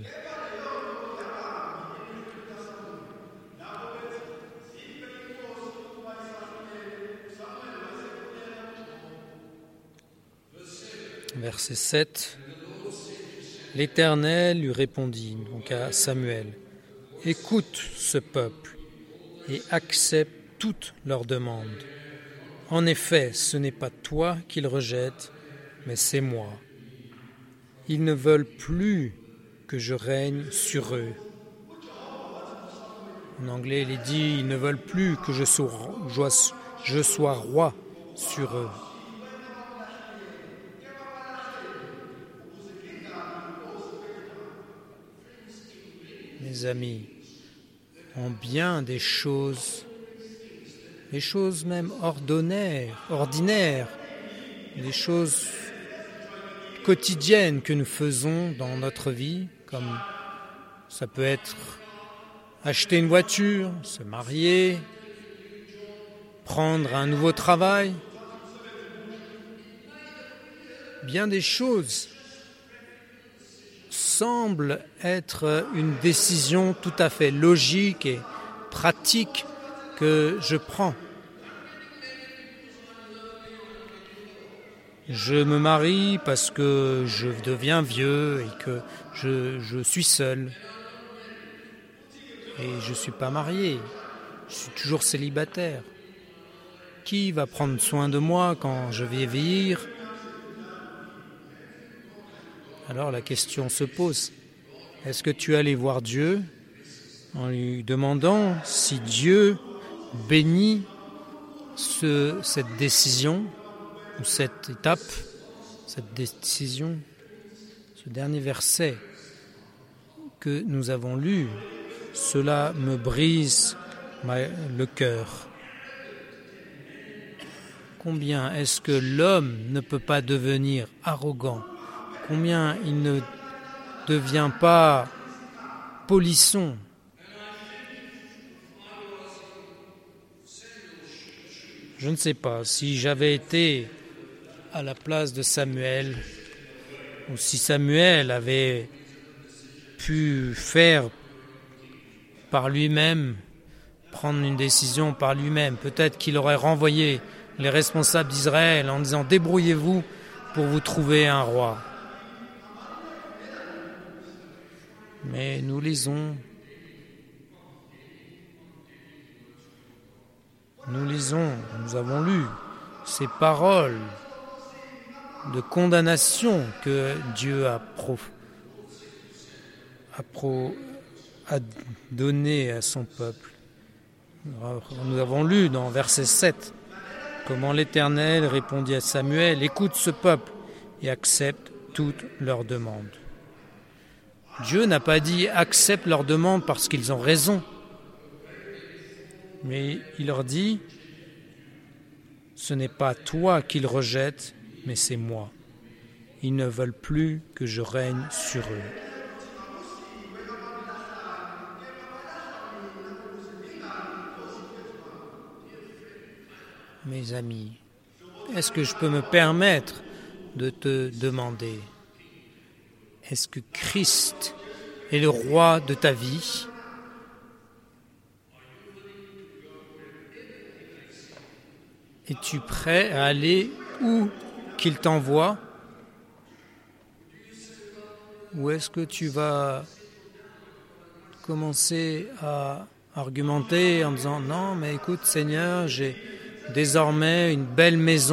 [SPEAKER 2] Verset sept. L'Éternel lui répondit donc à Samuel, « Écoute ce peuple et accepte toutes leurs demandes. En effet, ce n'est pas toi qu'ils rejettent, mais c'est moi. Ils ne veulent plus que je règne sur eux. » En anglais, il est dit, « Ils ne veulent plus que je sois, je sois roi sur eux. » Mes amis, en bien des choses, des choses même ordinaires, ordinaires, des choses quotidiennes que nous faisons dans notre vie, comme ça peut être acheter une voiture, se marier, prendre un nouveau travail, bien des choses semble être une décision tout à fait logique et pratique que je prends. Je me marie parce que je deviens vieux et que je, je suis seul. Et je ne suis pas marié, je suis toujours célibataire. Qui va prendre soin de moi quand je vais vieillir ? Alors la question se pose, est-ce que tu es allé voir Dieu en lui demandant si Dieu bénit ce, cette décision ou cette étape, cette décision, ce dernier verset que nous avons lu, cela me brise ma, le cœur. Combien est-ce que l'homme ne peut pas devenir arrogant ? Combien il ne devient pas polisson. Je ne sais pas si j'avais été à la place de Samuel ou si Samuel avait pu faire par lui-même prendre une décision par lui-même. Peut-être qu'il aurait renvoyé les responsables d'Israël en disant « Débrouillez-vous pour vous trouver un roi ». Mais nous lisons, nous lisons, nous avons lu ces paroles de condamnation que Dieu a, pro, a, pro, a donné à son peuple. Nous avons lu dans verset sept comment l'Éternel répondit à Samuel « Écoute ce peuple et accepte toutes leurs demandes ». Dieu n'a pas dit « accepte leurs demandes parce qu'ils ont raison ». Mais il leur dit « ce n'est pas toi qu'ils rejettent, mais c'est moi. Ils ne veulent plus que je règne sur eux. » Mes amis, est-ce que je peux me permettre de te demander, est-ce que Christ est le roi de ta vie ? Es-tu prêt à aller où qu'il t'envoie ? Ou est-ce que tu vas commencer à argumenter en disant « Non, mais écoute Seigneur, j'ai désormais une belle maison. »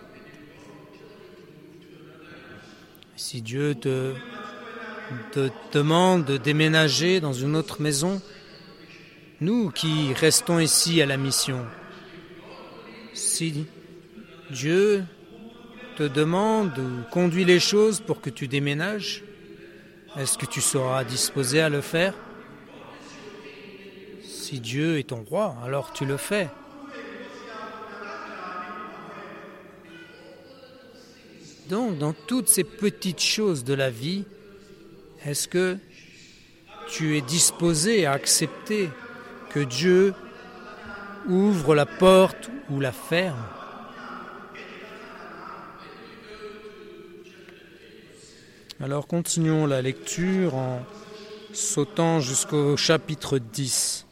[SPEAKER 2] Si Dieu te, te demande de déménager dans une autre maison, nous qui restons ici à la mission, si Dieu te demande ou conduit les choses pour que tu déménages, est-ce que tu seras disposé à le faire ? Si Dieu est ton roi, alors tu le fais. Donc, dans toutes ces petites choses de la vie, est-ce que tu es disposé à accepter que Dieu ouvre la porte ou la ferme ? Alors, continuons la lecture en sautant jusqu'au chapitre dix,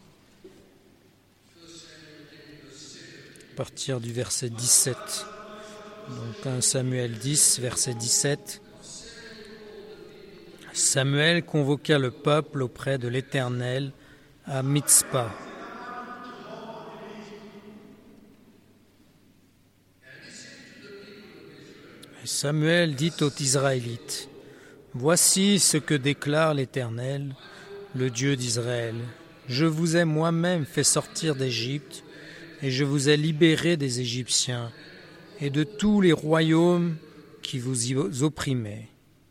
[SPEAKER 2] à partir du verset dix-sept. Donc un Samuel dix, verset dix-sept. Samuel convoqua le peuple auprès de l'Éternel à Mitzpa. Et Samuel dit aux Israélites, « Voici ce que déclare l'Éternel, le Dieu d'Israël. Je vous ai moi-même fait sortir d'Égypte, et je vous ai libérés des Égyptiens, et de tous les royaumes qui vous y opprimaient. »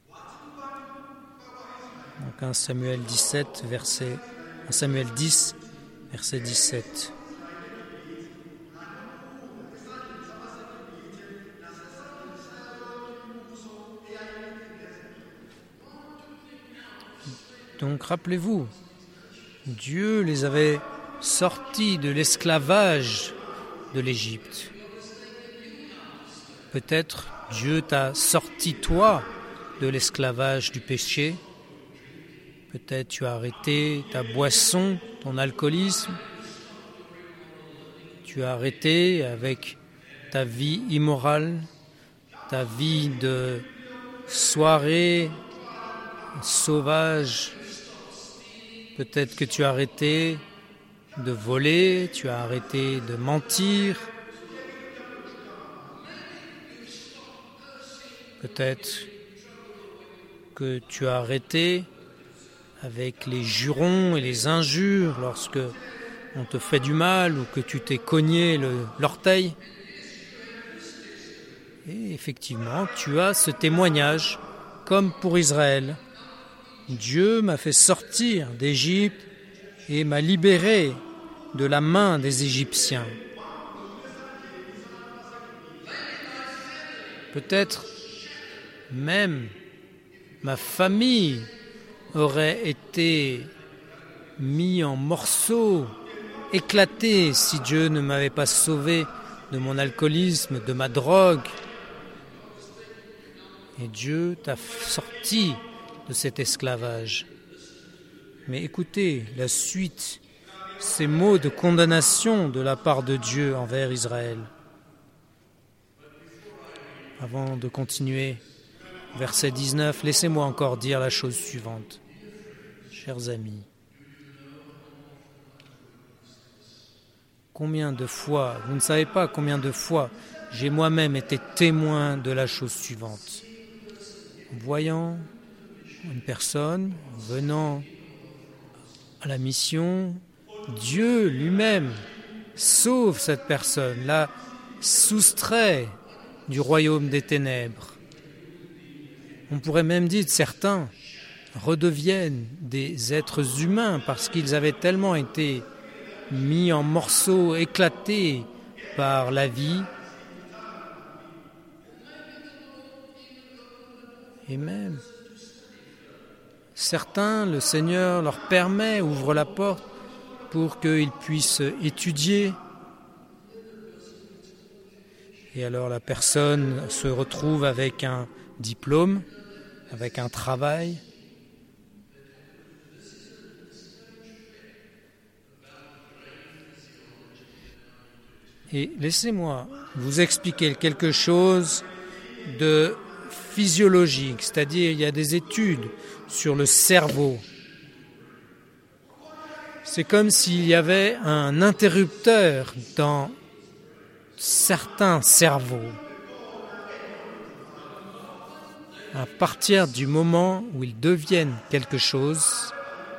[SPEAKER 2] Donc un Samuel dix-sept, verset, un Samuel dix, verset dix-sept. Donc rappelez-vous, Dieu les avait sortis de l'esclavage de l'Égypte. Peut-être Dieu t'a sorti, toi, de l'esclavage du péché. Peut-être tu as arrêté ta boisson, ton alcoolisme. Tu as arrêté avec ta vie immorale, ta vie de soirée sauvage. Peut-être que tu as arrêté de voler, tu as arrêté de mentir. Peut-être que tu as arrêté avec les jurons et les injures lorsque on te fait du mal ou que tu t'es cogné le, l'orteil. Et effectivement, tu as ce témoignage, comme pour Israël. Dieu m'a fait sortir d'Égypte et m'a libéré de la main des Égyptiens. Peut-être même ma famille aurait été mise en morceaux, éclatée, si Dieu ne m'avait pas sauvé de mon alcoolisme, de ma drogue. Et Dieu t'a sorti de cet esclavage. Mais écoutez, la suite, ces mots de condamnation de la part de Dieu envers Israël. Avant de continuer, verset dix-neuf, laissez-moi encore dire la chose suivante. Chers amis, combien de fois, vous ne savez pas combien de fois, j'ai moi-même été témoin de la chose suivante. Voyant une personne venant à la mission, Dieu lui-même sauve cette personne, la soustrait du royaume des ténèbres. On pourrait même dire que certains redeviennent des êtres humains parce qu'ils avaient tellement été mis en morceaux, éclatés par la vie. Et même, certains, le Seigneur leur permet, ouvre la porte pour qu'ils puissent étudier. Et alors la personne se retrouve avec un diplôme, avec un travail. Et laissez-moi vous expliquer quelque chose de physiologique, c'est-à-dire il y a des études sur le cerveau. C'est comme s'il y avait un interrupteur dans certains cerveaux. À partir du moment où ils deviennent quelque chose,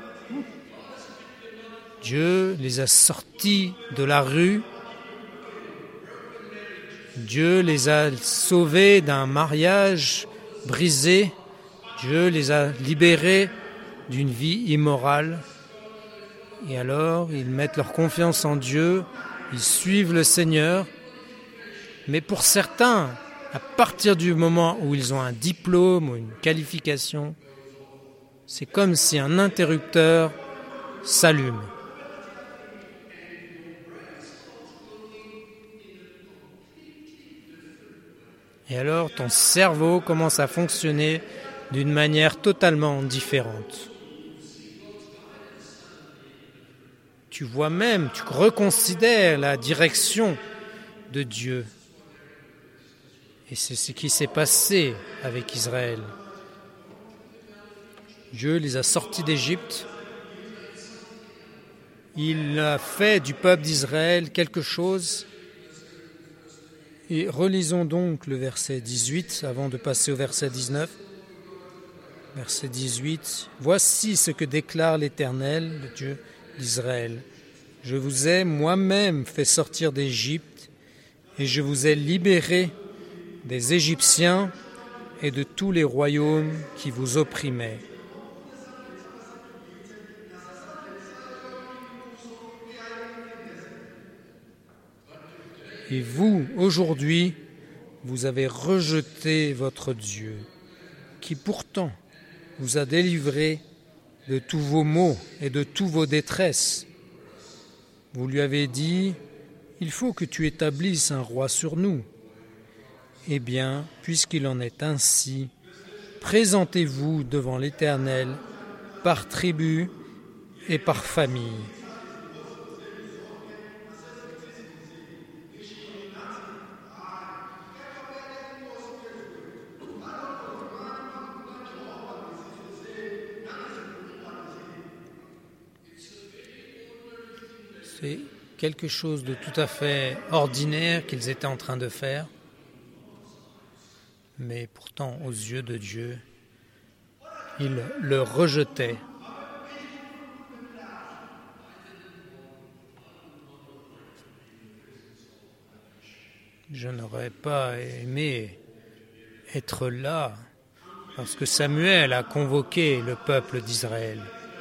[SPEAKER 2] Dieu les a sortis de la rue. Dieu les a sauvés d'un mariage brisé. Dieu les a libérés d'une vie immorale. Et alors, ils mettent leur confiance en Dieu, ils suivent le Seigneur. Mais pour certains, à partir du moment où ils ont un diplôme ou une qualification, c'est comme si un interrupteur s'allume. Et alors, ton cerveau commence à fonctionner d'une manière totalement différente. Tu vois même, tu reconsidères la direction de Dieu. Et c'est ce qui s'est passé avec Israël. Dieu les a sortis d'Égypte. Il a fait du peuple d'Israël quelque chose. Et relisons donc le verset dix-huit avant de passer au verset dix-neuf. Verset dix-huit. « Voici ce que déclare l'Éternel, le Dieu d'Israël. Je vous ai moi-même fait sortir d'Égypte et je vous ai libérés des Égyptiens et de tous les royaumes qui vous opprimaient. Et vous, aujourd'hui, vous avez rejeté votre Dieu, qui pourtant vous a délivré de tous vos maux et de tous vos détresses. Vous lui avez dit, « Il faut que tu établisses un roi sur nous. » Eh bien, puisqu'il en est ainsi, présentez-vous devant l'Éternel par tribu et par famille. C'est quelque chose de tout à fait ordinaire qu'ils étaient en train de faire. Mais pourtant, aux yeux de Dieu, il le rejetait. Je n'aurais pas aimé être là lorsque Samuel a convoqué le peuple d'Israël.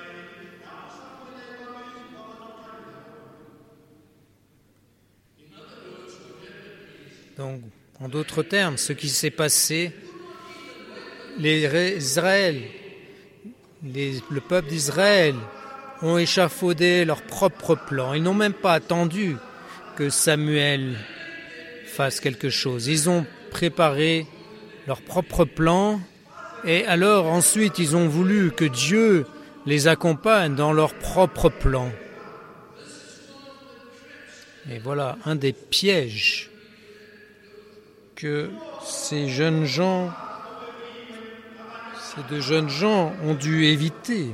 [SPEAKER 2] Donc, en d'autres termes, ce qui s'est passé, les Israël, les, le peuple d'Israël ont échafaudé leur propre plan. Ils n'ont même pas attendu que Samuel fasse quelque chose. Ils ont préparé leur propre plan et alors ensuite ils ont voulu que Dieu les accompagne dans leur propre plan. Et voilà un des pièges que ces jeunes gens, ces deux jeunes gens ont dû éviter.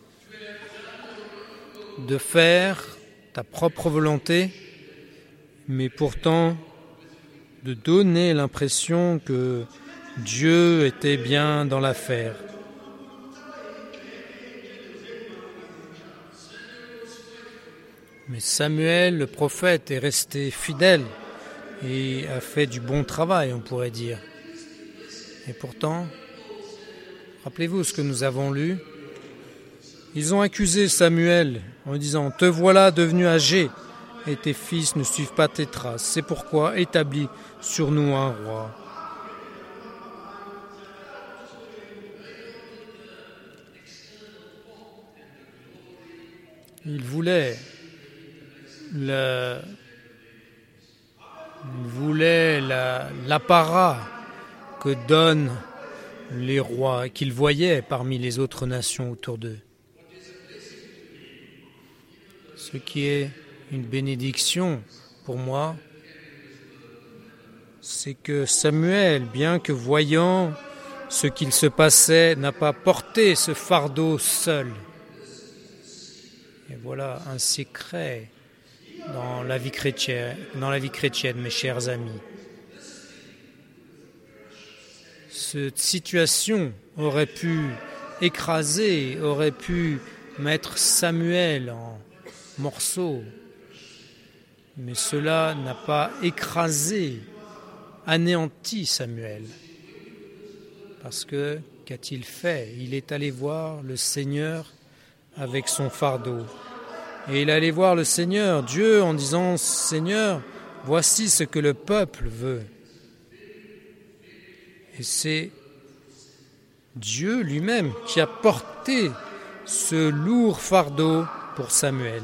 [SPEAKER 2] De faire ta propre volonté, mais pourtant de donner l'impression que Dieu était bien dans l'affaire. Mais Samuel, le prophète, est resté fidèle et a fait du bon travail, on pourrait dire. Et pourtant, rappelez-vous ce que nous avons lu. Ils ont accusé Samuel en disant « Te voilà devenu âgé et tes fils ne suivent pas tes traces. C'est pourquoi établis sur nous un roi. » Il voulait le, il voulait la, l'apparat que donnent les rois qu'ils voyaient parmi les autres nations autour d'eux. Ce qui est une bénédiction pour moi, c'est que Samuel, bien que voyant ce qu'il se passait, n'a pas porté ce fardeau seul. Et voilà un secret dans la vie chrétienne, dans la vie chrétienne, mes chers amis. Cette situation aurait pu écraser, aurait pu mettre Samuel en morceaux, mais cela n'a pas écrasé, anéanti Samuel. Parce que, qu'a-t-il fait? Il est allé voir le Seigneur avec son fardeau. Et il allait voir le Seigneur, Dieu, en disant « Seigneur, voici ce que le peuple veut. » Et c'est Dieu lui-même qui a porté ce lourd fardeau pour Samuel.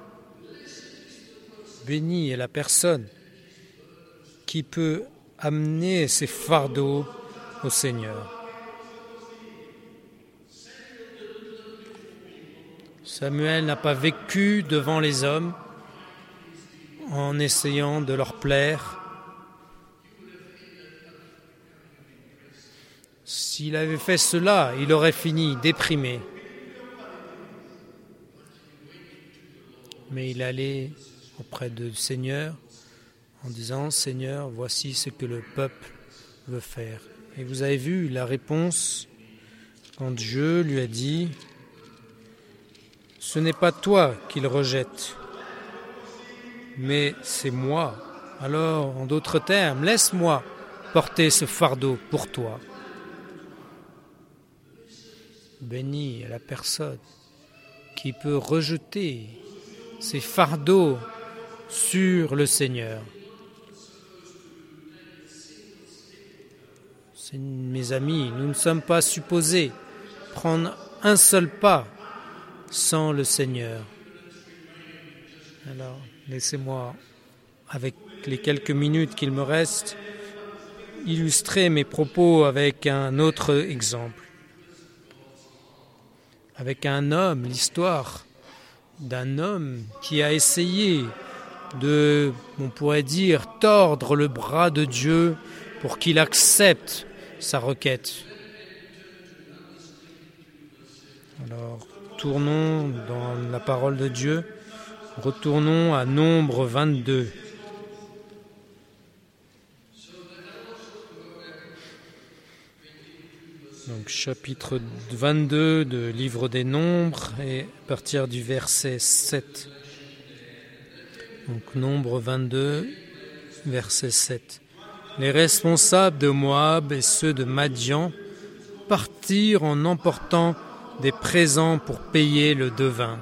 [SPEAKER 2] Bénie est la personne qui peut amener ses fardeaux au Seigneur. Samuel n'a pas vécu devant les hommes en essayant de leur plaire. S'il avait fait cela, il aurait fini déprimé. Mais il allait auprès du Seigneur en disant « Seigneur, voici ce que le peuple veut faire. » Et vous avez vu la réponse quand Dieu lui a dit « Ce n'est pas toi qu'il rejette, mais c'est moi. Alors, en d'autres termes, laisse-moi porter ce fardeau pour toi. » Bénie est la personne qui peut rejeter ses fardeaux sur le Seigneur. Mes amis, nous ne sommes pas supposés prendre un seul pas sans le Seigneur. Alors, laissez-moi, avec les quelques minutes qu'il me reste, illustrer mes propos avec un autre exemple. Avec un homme, l'histoire d'un homme qui a essayé de, on pourrait dire, tordre le bras de Dieu pour qu'il accepte sa requête. Alors, tournons dans la parole de Dieu, retournons à Nombre vingt-deux. Donc, chapitre vingt-deux de Livre des Nombres, et à partir du verset sept. Donc, Nombre vingt-deux, verset sept. Les responsables de Moab et ceux de Madian partirent en emportant des présents pour payer le devin.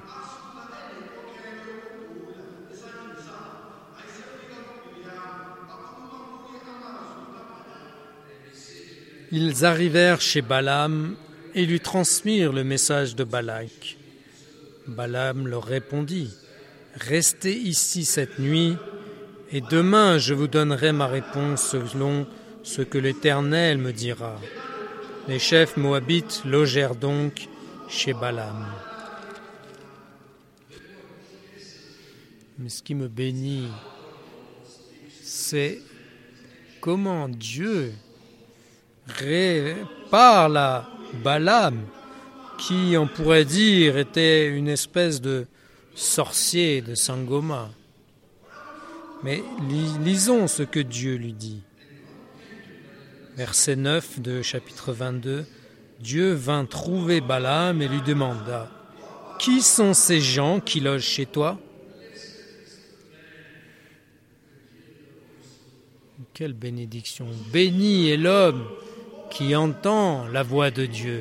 [SPEAKER 2] Ils arrivèrent chez Balaam et lui transmirent le message de Balak. Balaam leur répondit : « Restez ici cette nuit, et demain je vous donnerai ma réponse selon ce que l'Éternel me dira. » Les chefs moabites logèrent donc chez Balaam. Mais ce qui me bénit, c'est comment Dieu parle à Balaam, qui, on pourrait dire, était une espèce de sorcier de Sangoma. Mais lisons ce que Dieu lui dit. Verset neuf de chapitre vingt-deux. Dieu vint trouver Balaam et lui demanda : « Qui sont ces gens qui logent chez toi ?» Quelle bénédiction! Béni est l'homme qui entend la voix de Dieu.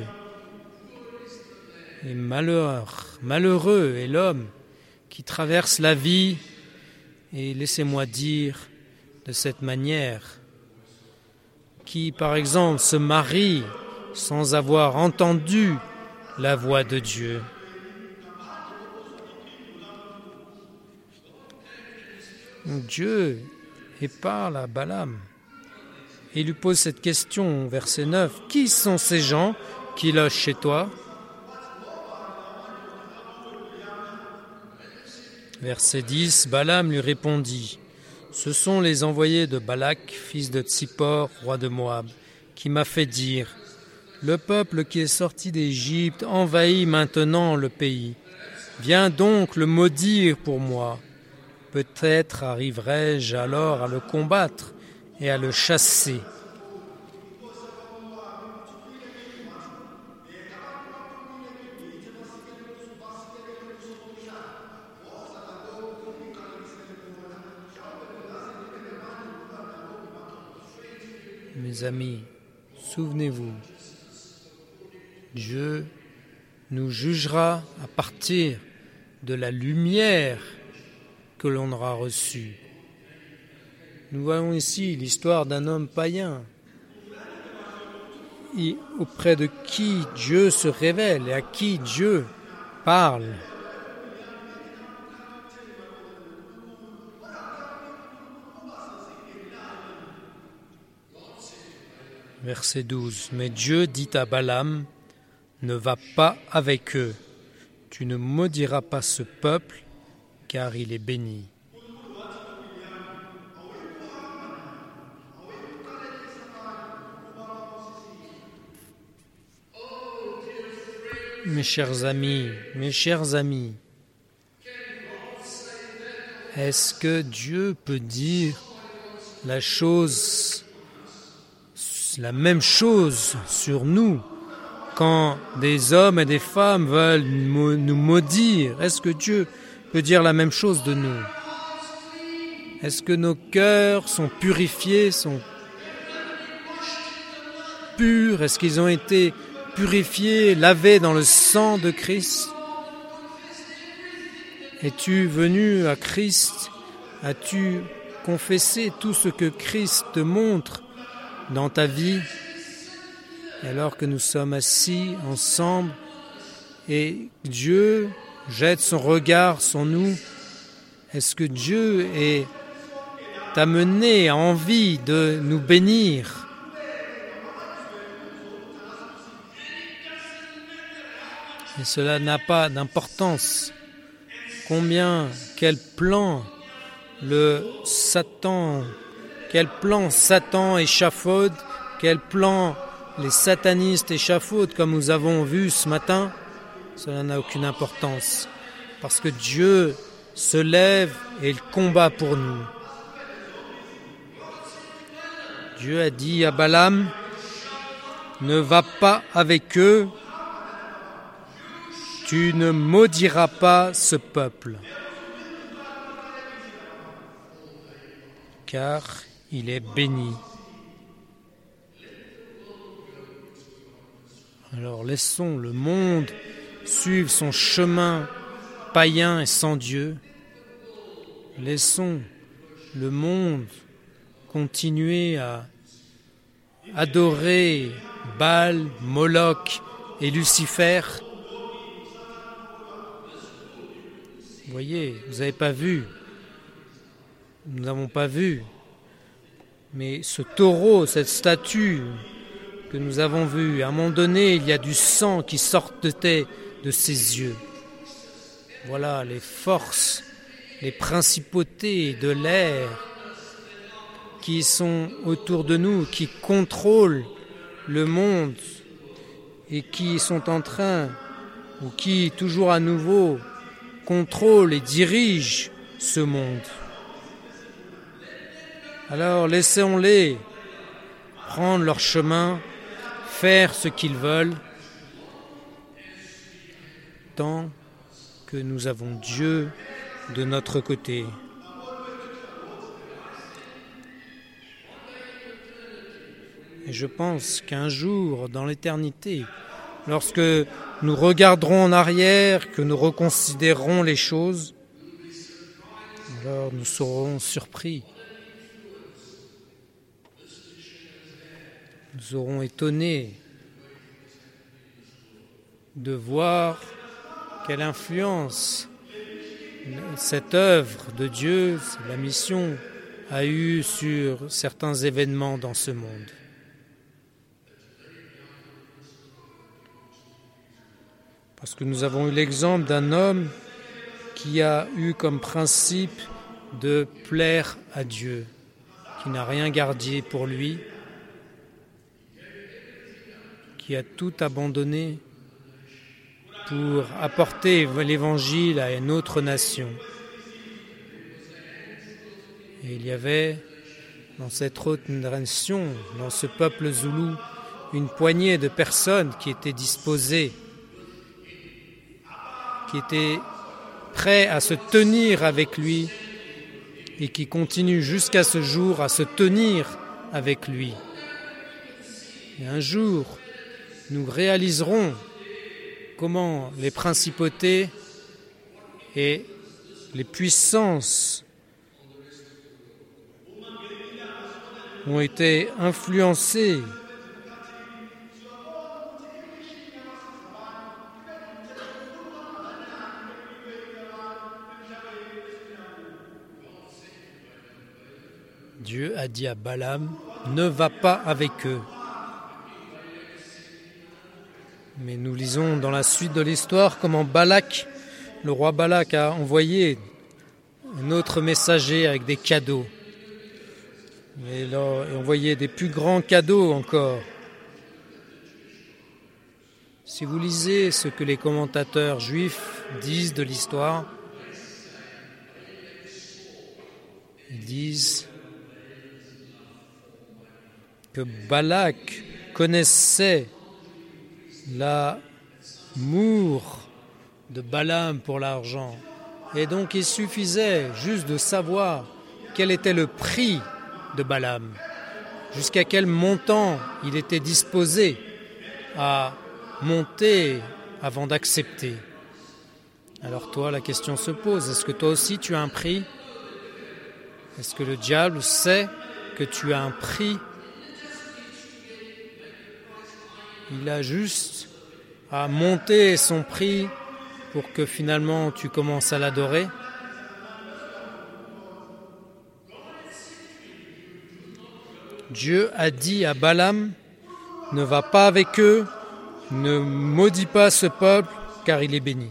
[SPEAKER 2] Et malheur, malheureux est l'homme qui traverse la vie, et laissez-moi dire de cette manière, qui par exemple se marie sans avoir entendu la voix de Dieu. Dieu et parle à Balaam et lui pose cette question, verset neuf. « Qui sont ces gens qui logent chez toi ?» Verset dix, Balaam lui répondit : « Ce sont les envoyés de Balak, fils de Tsippor, roi de Moab, qui m'a fait dire : le peuple qui est sorti d'Égypte envahit maintenant le pays. Viens donc le maudire pour moi. Peut-être arriverai-je alors à le combattre et à le chasser. » Mes amis, souvenez-vous, Dieu nous jugera à partir de la lumière que l'on aura reçue. Nous voyons ici l'histoire d'un homme païen et auprès de qui Dieu se révèle et à qui Dieu parle. Verset douze. Mais Dieu dit à Balaam : ne va pas avec eux, tu ne maudiras pas ce peuple, car il est béni. Mes chers amis, mes chers amis, est-ce que Dieu peut dire la chose, la même chose sur nous quand des hommes et des femmes veulent nous maudire? Est-ce que Dieu peut dire la même chose de nous? Est-ce que nos cœurs sont purifiés, sont purs? Est-ce qu'ils ont été purifiés, lavés dans le sang de Christ? Es-tu venu à Christ? As-tu confessé tout ce que Christ te montre dans ta vie? Et alors que nous sommes assis ensemble et Dieu jette son regard sur nous, est-ce que Dieu est amené, a envie de nous bénir? Et cela n'a pas d'importance. Combien, quel plan le Satan, quel plan Satan échafaude, quel plan les satanistes échafaudent, comme nous avons vu ce matin, cela n'a aucune importance. Parce que Dieu se lève et il combat pour nous. Dieu a dit à Balaam : ne va pas avec eux, tu ne maudiras pas ce peuple, car il est béni. Alors laissons le monde suivre son chemin païen et sans Dieu. Laissons le monde continuer à adorer Baal, Moloch et Lucifer. Vous voyez, vous n'avez pas vu, nous n'avons pas vu, mais ce taureau, cette statue que nous avons vue, à un moment donné, il y a du sang qui sortait de ses yeux. Voilà les forces les principautés de l'air qui sont autour de nous, qui contrôlent le monde et qui sont en train, ou qui toujours à nouveau contrôlent et dirigent ce monde. Alors laissons-les prendre leur chemin, faire ce qu'ils veulent, tant que nous avons Dieu de notre côté. Et je pense qu'un jour, dans l'éternité, lorsque nous regarderons en arrière, que nous reconsidérerons les choses, alors nous serons surpris. Nous serons étonnés de voir quelle influence cette œuvre de Dieu, la mission, a eu sur certains événements dans ce monde. Parce que nous avons eu l'exemple d'un homme qui a eu comme principe de plaire à Dieu, qui n'a rien gardé pour lui, qui a tout abandonné pour apporter l'évangile à une autre nation. Et il y avait dans cette autre nation, dans ce peuple zoulou, une poignée de personnes qui étaient disposées, qui étaient prêts à se tenir avec lui et qui continuent jusqu'à ce jour à se tenir avec lui. Et un jour, nous réaliserons comment les principautés et les puissances ont été influencées Dieu a dit à Balaam, ne va pas avec eux. Mais nous lisons dans la suite de l'histoire comment Balak, le roi Balak, a envoyé un autre messager avec des cadeaux. Et là, et envoyé des plus grands cadeaux encore. Si vous lisez ce que les commentateurs juifs disent de l'histoire, ils disent que Balak connaissait l'amour de Balaam pour l'argent. Et donc il suffisait juste de savoir quel était le prix de Balaam, jusqu'à quel montant il était disposé à monter avant d'accepter. Alors toi, la question se pose, est-ce que toi aussi tu as un prix ? Est-ce que le diable sait que tu as un prix ? Il a juste à monter son prix pour que finalement tu commences à l'adorer. Dieu a dit à Balaam, ne va pas avec eux, ne maudis pas ce peuple, car il est béni.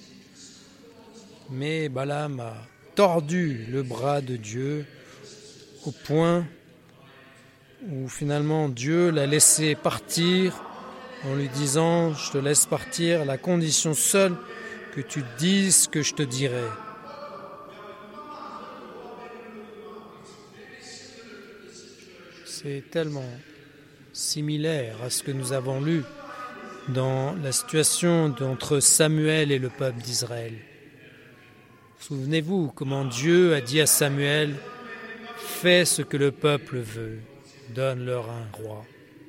[SPEAKER 2] Mais Balaam a tordu le bras de Dieu au point où finalement Dieu l'a laissé partir en lui disant « Je te laisse partir à la condition seule que tu dises ce que je te dirai. » C'est tellement similaire à ce que nous avons lu dans la situation entre Samuel et le peuple d'Israël. Souvenez-vous comment Dieu a dit à Samuel « Fais ce que le peuple veut, donne-leur un roi. »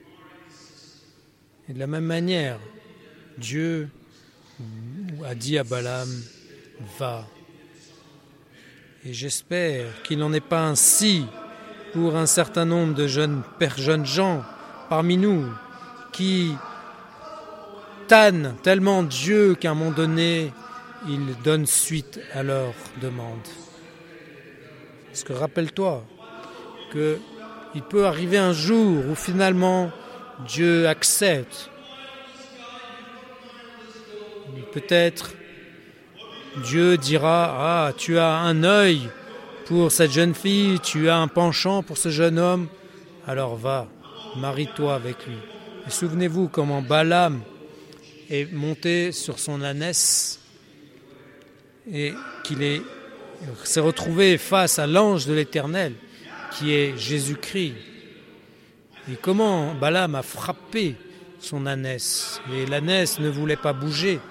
[SPEAKER 2] Et de la même manière, Dieu a dit à Balaam « Va ». Et j'espère qu'il n'en est pas ainsi pour un certain nombre de jeunes, jeunes gens parmi nous qui tannent tellement Dieu qu'à un moment donné, ils donnent suite à leur demande. Parce que rappelle-toi qu'il peut arriver un jour où finalement Dieu accepte. Peut-être Dieu dira « Ah, tu as un œil pour cette jeune fille, tu as un penchant pour ce jeune homme, alors va, marie-toi avec lui. » Et souvenez-vous comment Balaam est monté sur son ânesse et qu'il est, s'est retrouvé face à l'ange de l'Éternel, qui est Jésus-Christ. Et comment Balaam a frappé son ânesse, et l'ânesse ne voulait pas bouger.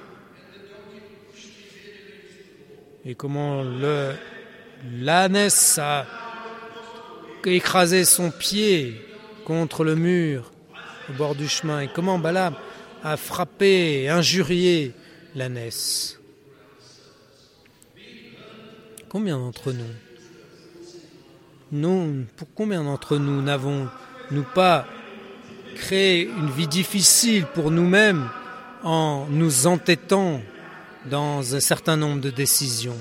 [SPEAKER 2] Et comment le, l'ânesse a écrasé son pied contre le mur au bord du chemin, et comment Balaam a frappé et injurié l'ânesse. Combien d'entre nous, nous, pour combien d'entre nous n'avons-nous pas créé une vie difficile pour nous-mêmes en nous entêtant dans un certain nombre de décisions?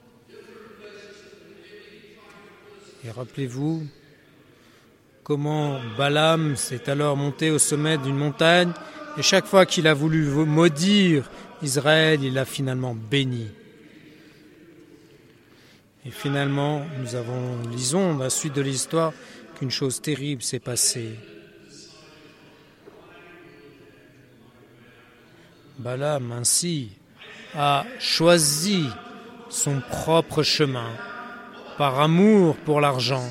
[SPEAKER 2] Et rappelez-vous comment Balaam s'est alors monté au sommet d'une montagne, et chaque fois qu'il a voulu maudire Israël, il l'a finalement béni. Et finalement, nous avons, lisons dans la suite de l'histoire qu'une chose terrible s'est passée. Balaam ainsi a choisi son propre chemin par amour pour l'argent.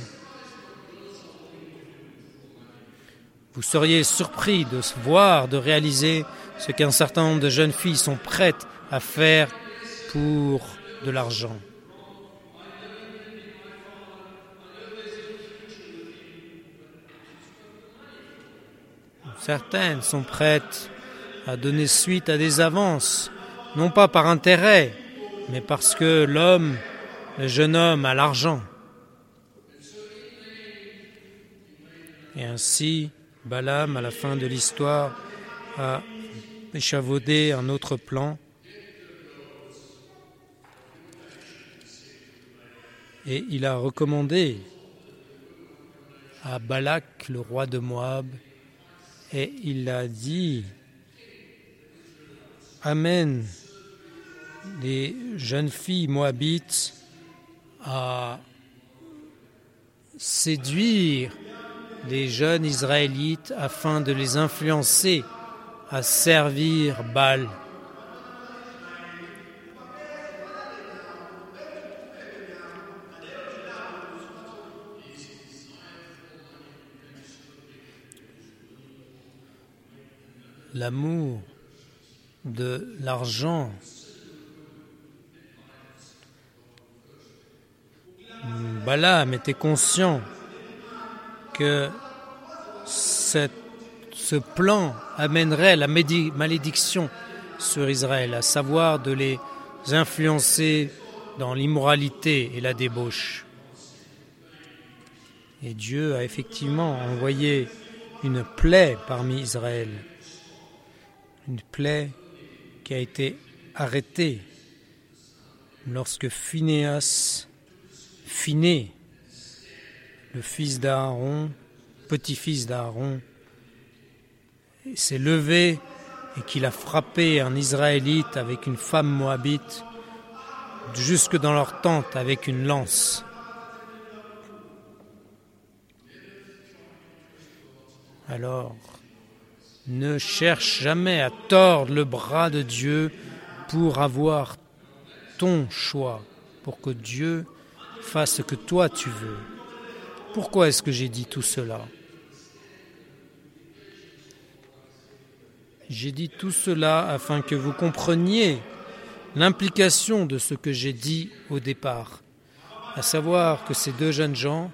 [SPEAKER 2] Vous seriez surpris de voir, de réaliser ce qu'un certain nombre de jeunes filles sont prêtes à faire pour de l'argent. Certaines sont prêtes à donner suite à des avances, non pas par intérêt, mais parce que l'homme, le jeune homme, a l'argent. Et ainsi, Balaam, à la fin de l'histoire, a échafaudé un autre plan. Et il a recommandé à Balak, le roi de Moab, et il a dit « Amène les jeunes filles moabites à séduire les jeunes Israélites afin de les influencer à servir Baal. » L'amour de l'argent Balaam était conscient que cette, ce plan amènerait la malédiction sur Israël, à savoir de les influencer dans l'immoralité et la débauche. Et Dieu a effectivement envoyé une plaie parmi Israël, une plaie qui a été arrêtée lorsque Phinéas, Phiné, le fils d'Aaron, petit-fils d'Aaron, s'est levé et qu'il a frappé un Israélite avec une femme moabite jusque dans leur tente avec une lance. Alors, ne cherche jamais à tordre le bras de Dieu pour avoir ton choix, pour que Dieu fasse ce que toi tu veux. Pourquoi est-ce que j'ai dit tout cela ? J'ai dit tout cela afin que vous compreniez l'implication de ce que j'ai dit au départ, à savoir que ces deux jeunes gens,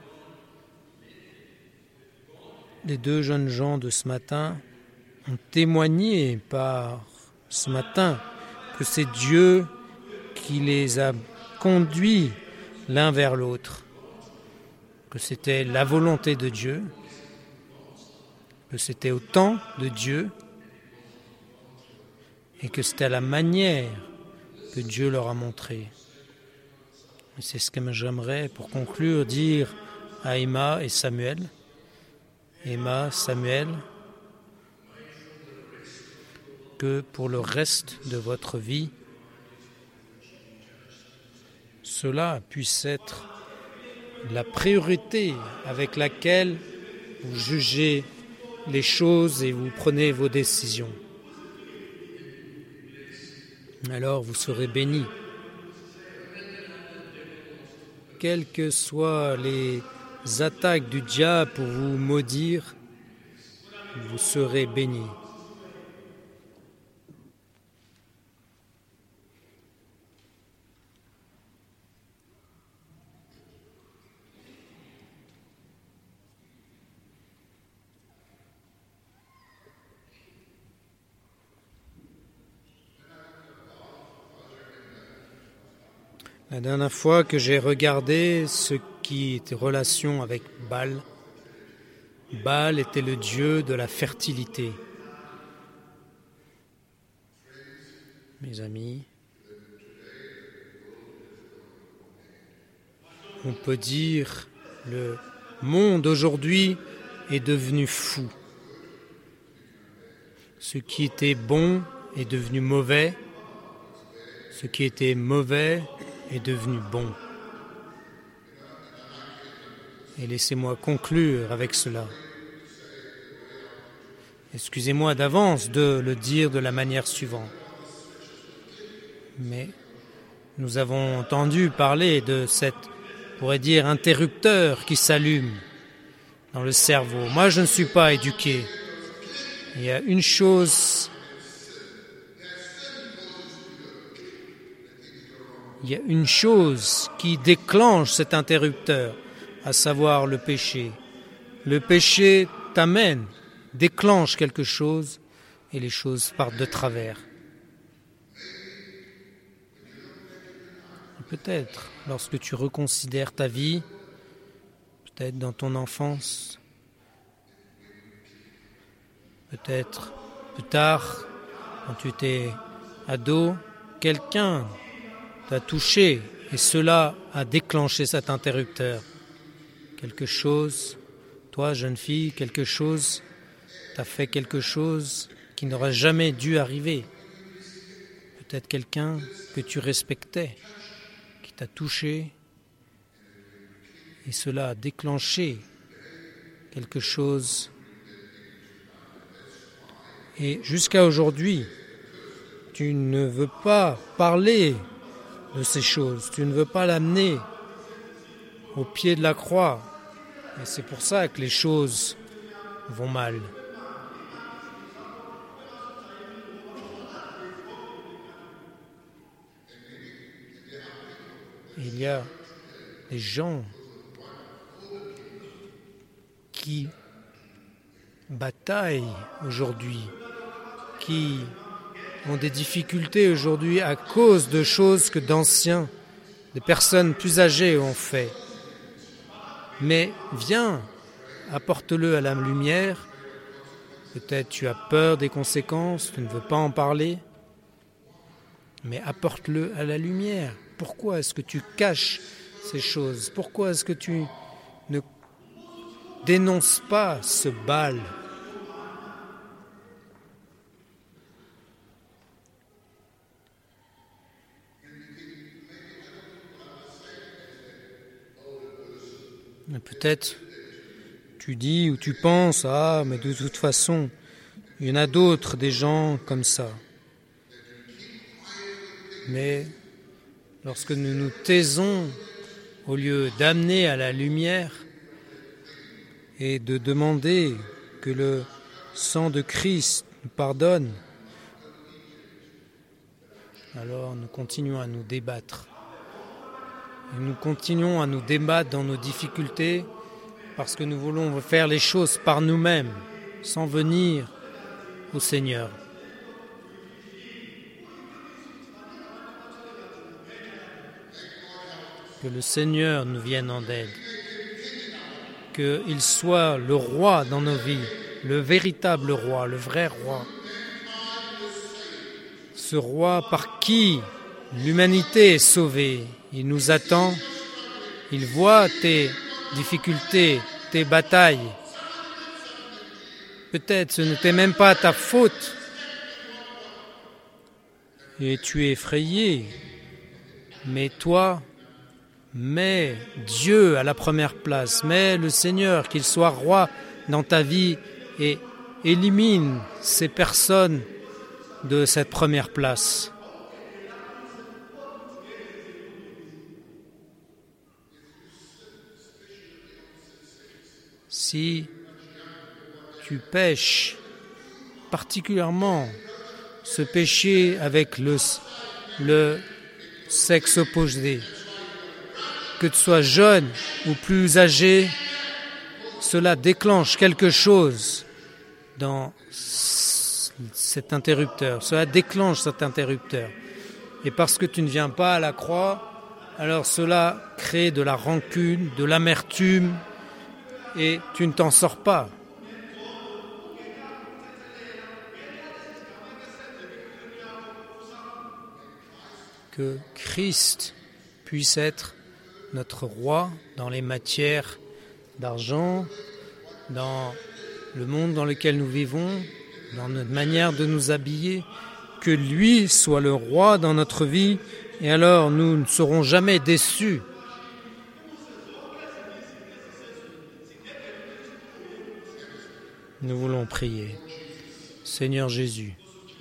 [SPEAKER 2] les deux jeunes gens de ce matin, ont témoigné par ce matin que c'est Dieu qui les a conduits l'un vers l'autre, que c'était la volonté de Dieu, que c'était au temps de Dieu et que c'était à la manière que Dieu leur a montré. Et c'est ce que j'aimerais, pour conclure, dire à Emma et Samuel. Emma, Samuel, que pour le reste de votre vie, cela puisse être la priorité avec laquelle vous jugez les choses et vous prenez vos décisions. Alors vous serez bénis. Quelles que soient les attaques du diable pour vous maudire, vous serez bénis. La dernière fois que j'ai regardé ce qui était relation avec Baal, Baal était le dieu de la fertilité. Mes amis, on peut dire le monde aujourd'hui est devenu fou. Ce qui était bon est devenu mauvais, ce qui était mauvais est devenu bon. Et laissez-moi conclure avec cela. Excusez-moi d'avance de le dire de la manière suivante. Mais nous avons entendu parler de cette, on pourrait dire, interrupteur qui s'allume dans le cerveau. Moi, je ne suis pas éduqué. Il y a une chose Il y a une chose qui déclenche cet interrupteur, à savoir le péché. Le péché t'amène, déclenche quelque chose et les choses partent de travers. Peut-être lorsque tu reconsidères ta vie, peut-être dans ton enfance, peut-être plus tard, quand tu étais ado, quelqu'un t'a touché et cela a déclenché cet interrupteur. Quelque chose, toi jeune fille, quelque chose, t'as fait quelque chose qui n'aurait jamais dû arriver. Peut-être quelqu'un que tu respectais, qui t'a touché et cela a déclenché quelque chose. Et jusqu'à aujourd'hui, tu ne veux pas parler de ces choses, tu ne veux pas l'amener au pied de la croix. Et c'est pour ça que les choses vont mal. Et il y a des gens qui bataillent aujourd'hui, qui ont des difficultés aujourd'hui à cause de choses que d'anciens, des personnes plus âgées ont fait. Mais viens, apporte-le à la lumière. Peut-être tu as peur des conséquences, tu ne veux pas en parler, mais apporte-le à la lumière. Pourquoi est-ce que tu caches ces choses? Pourquoi est-ce que tu ne dénonces pas ce Baal? Peut-être tu dis ou tu penses, ah, mais de toute façon, il y en a d'autres, des gens comme ça. Mais lorsque nous nous taisons, au lieu d'amener à la lumière et de demander que le sang de Christ nous pardonne, alors nous continuons à nous débattre. Et nous continuons à nous débattre dans nos difficultés parce que nous voulons faire les choses par nous-mêmes, sans venir au Seigneur. Que le Seigneur nous vienne en aide, qu'il soit le roi dans nos vies, le véritable roi, le vrai roi. Ce roi par qui l'humanité est sauvée. Il nous attend, il voit tes difficultés, tes batailles. Peut-être ce n'était même pas ta faute. Et tu es effrayé. Mais toi, Mets Dieu à la première place, mets le Seigneur, qu'il soit roi dans ta vie et élimine ces personnes de cette première place. Si tu pêches, particulièrement ce péché avec le, le sexe opposé, que tu sois jeune ou plus âgé, cela déclenche quelque chose dans cet interrupteur. Cela déclenche cet interrupteur. Et parce que tu ne viens pas à la croix, alors cela crée de la rancune, de l'amertume, et tu ne t'en sors pas. Que Christ puisse être notre roi dans les matières d'argent, dans le monde dans lequel nous vivons, dans notre manière de nous habiller, que lui soit le roi dans notre vie, et alors nous ne serons jamais déçus. Nous voulons prier. Seigneur Jésus,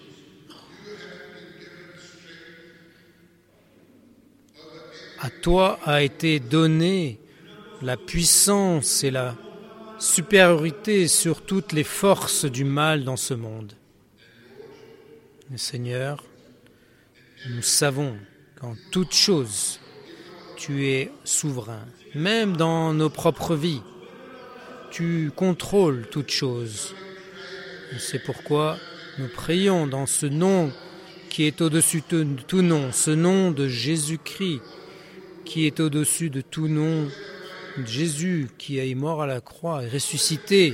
[SPEAKER 2] à toi a été donnée la puissance et la supériorité sur toutes les forces du mal dans ce monde. Mais Seigneur, nous savons qu'en toutes choses, tu es souverain, même dans nos propres vies. Tu contrôles toutes choses. Et c'est pourquoi nous prions dans ce nom qui est au-dessus de tout nom, ce nom de Jésus-Christ, qui est au-dessus de tout nom, Jésus qui est mort à la croix et ressuscité,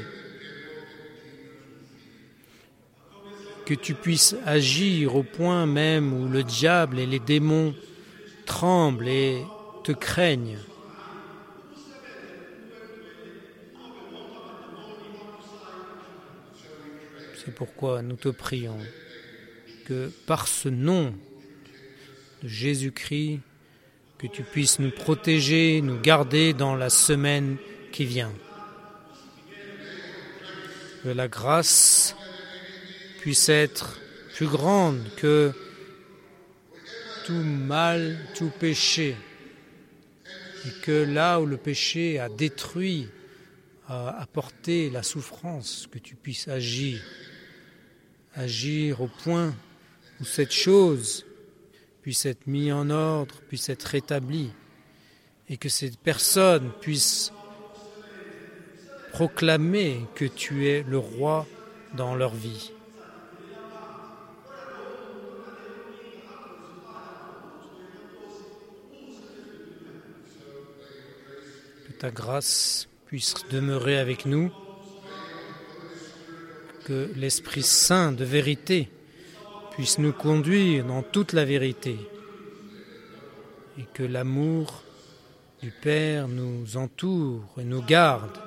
[SPEAKER 2] que tu puisses agir au point même où le diable et les démons tremblent et te craignent. C'est pourquoi nous te prions que par ce nom de Jésus-Christ, que tu puisses nous protéger, nous garder dans la semaine qui vient. Que la grâce puisse être plus grande que tout mal, tout péché. Et que là où le péché a détruit, a apporté la souffrance, que tu puisses agir. Agir au point où cette chose puisse être mise en ordre, puisse être rétablie, et que cette personne puisse proclamer que tu es le roi dans leur vie. Que ta grâce puisse demeurer avec nous, que l'Esprit Saint de vérité puisse nous conduire dans toute la vérité, et que l'amour du Père nous entoure et nous garde,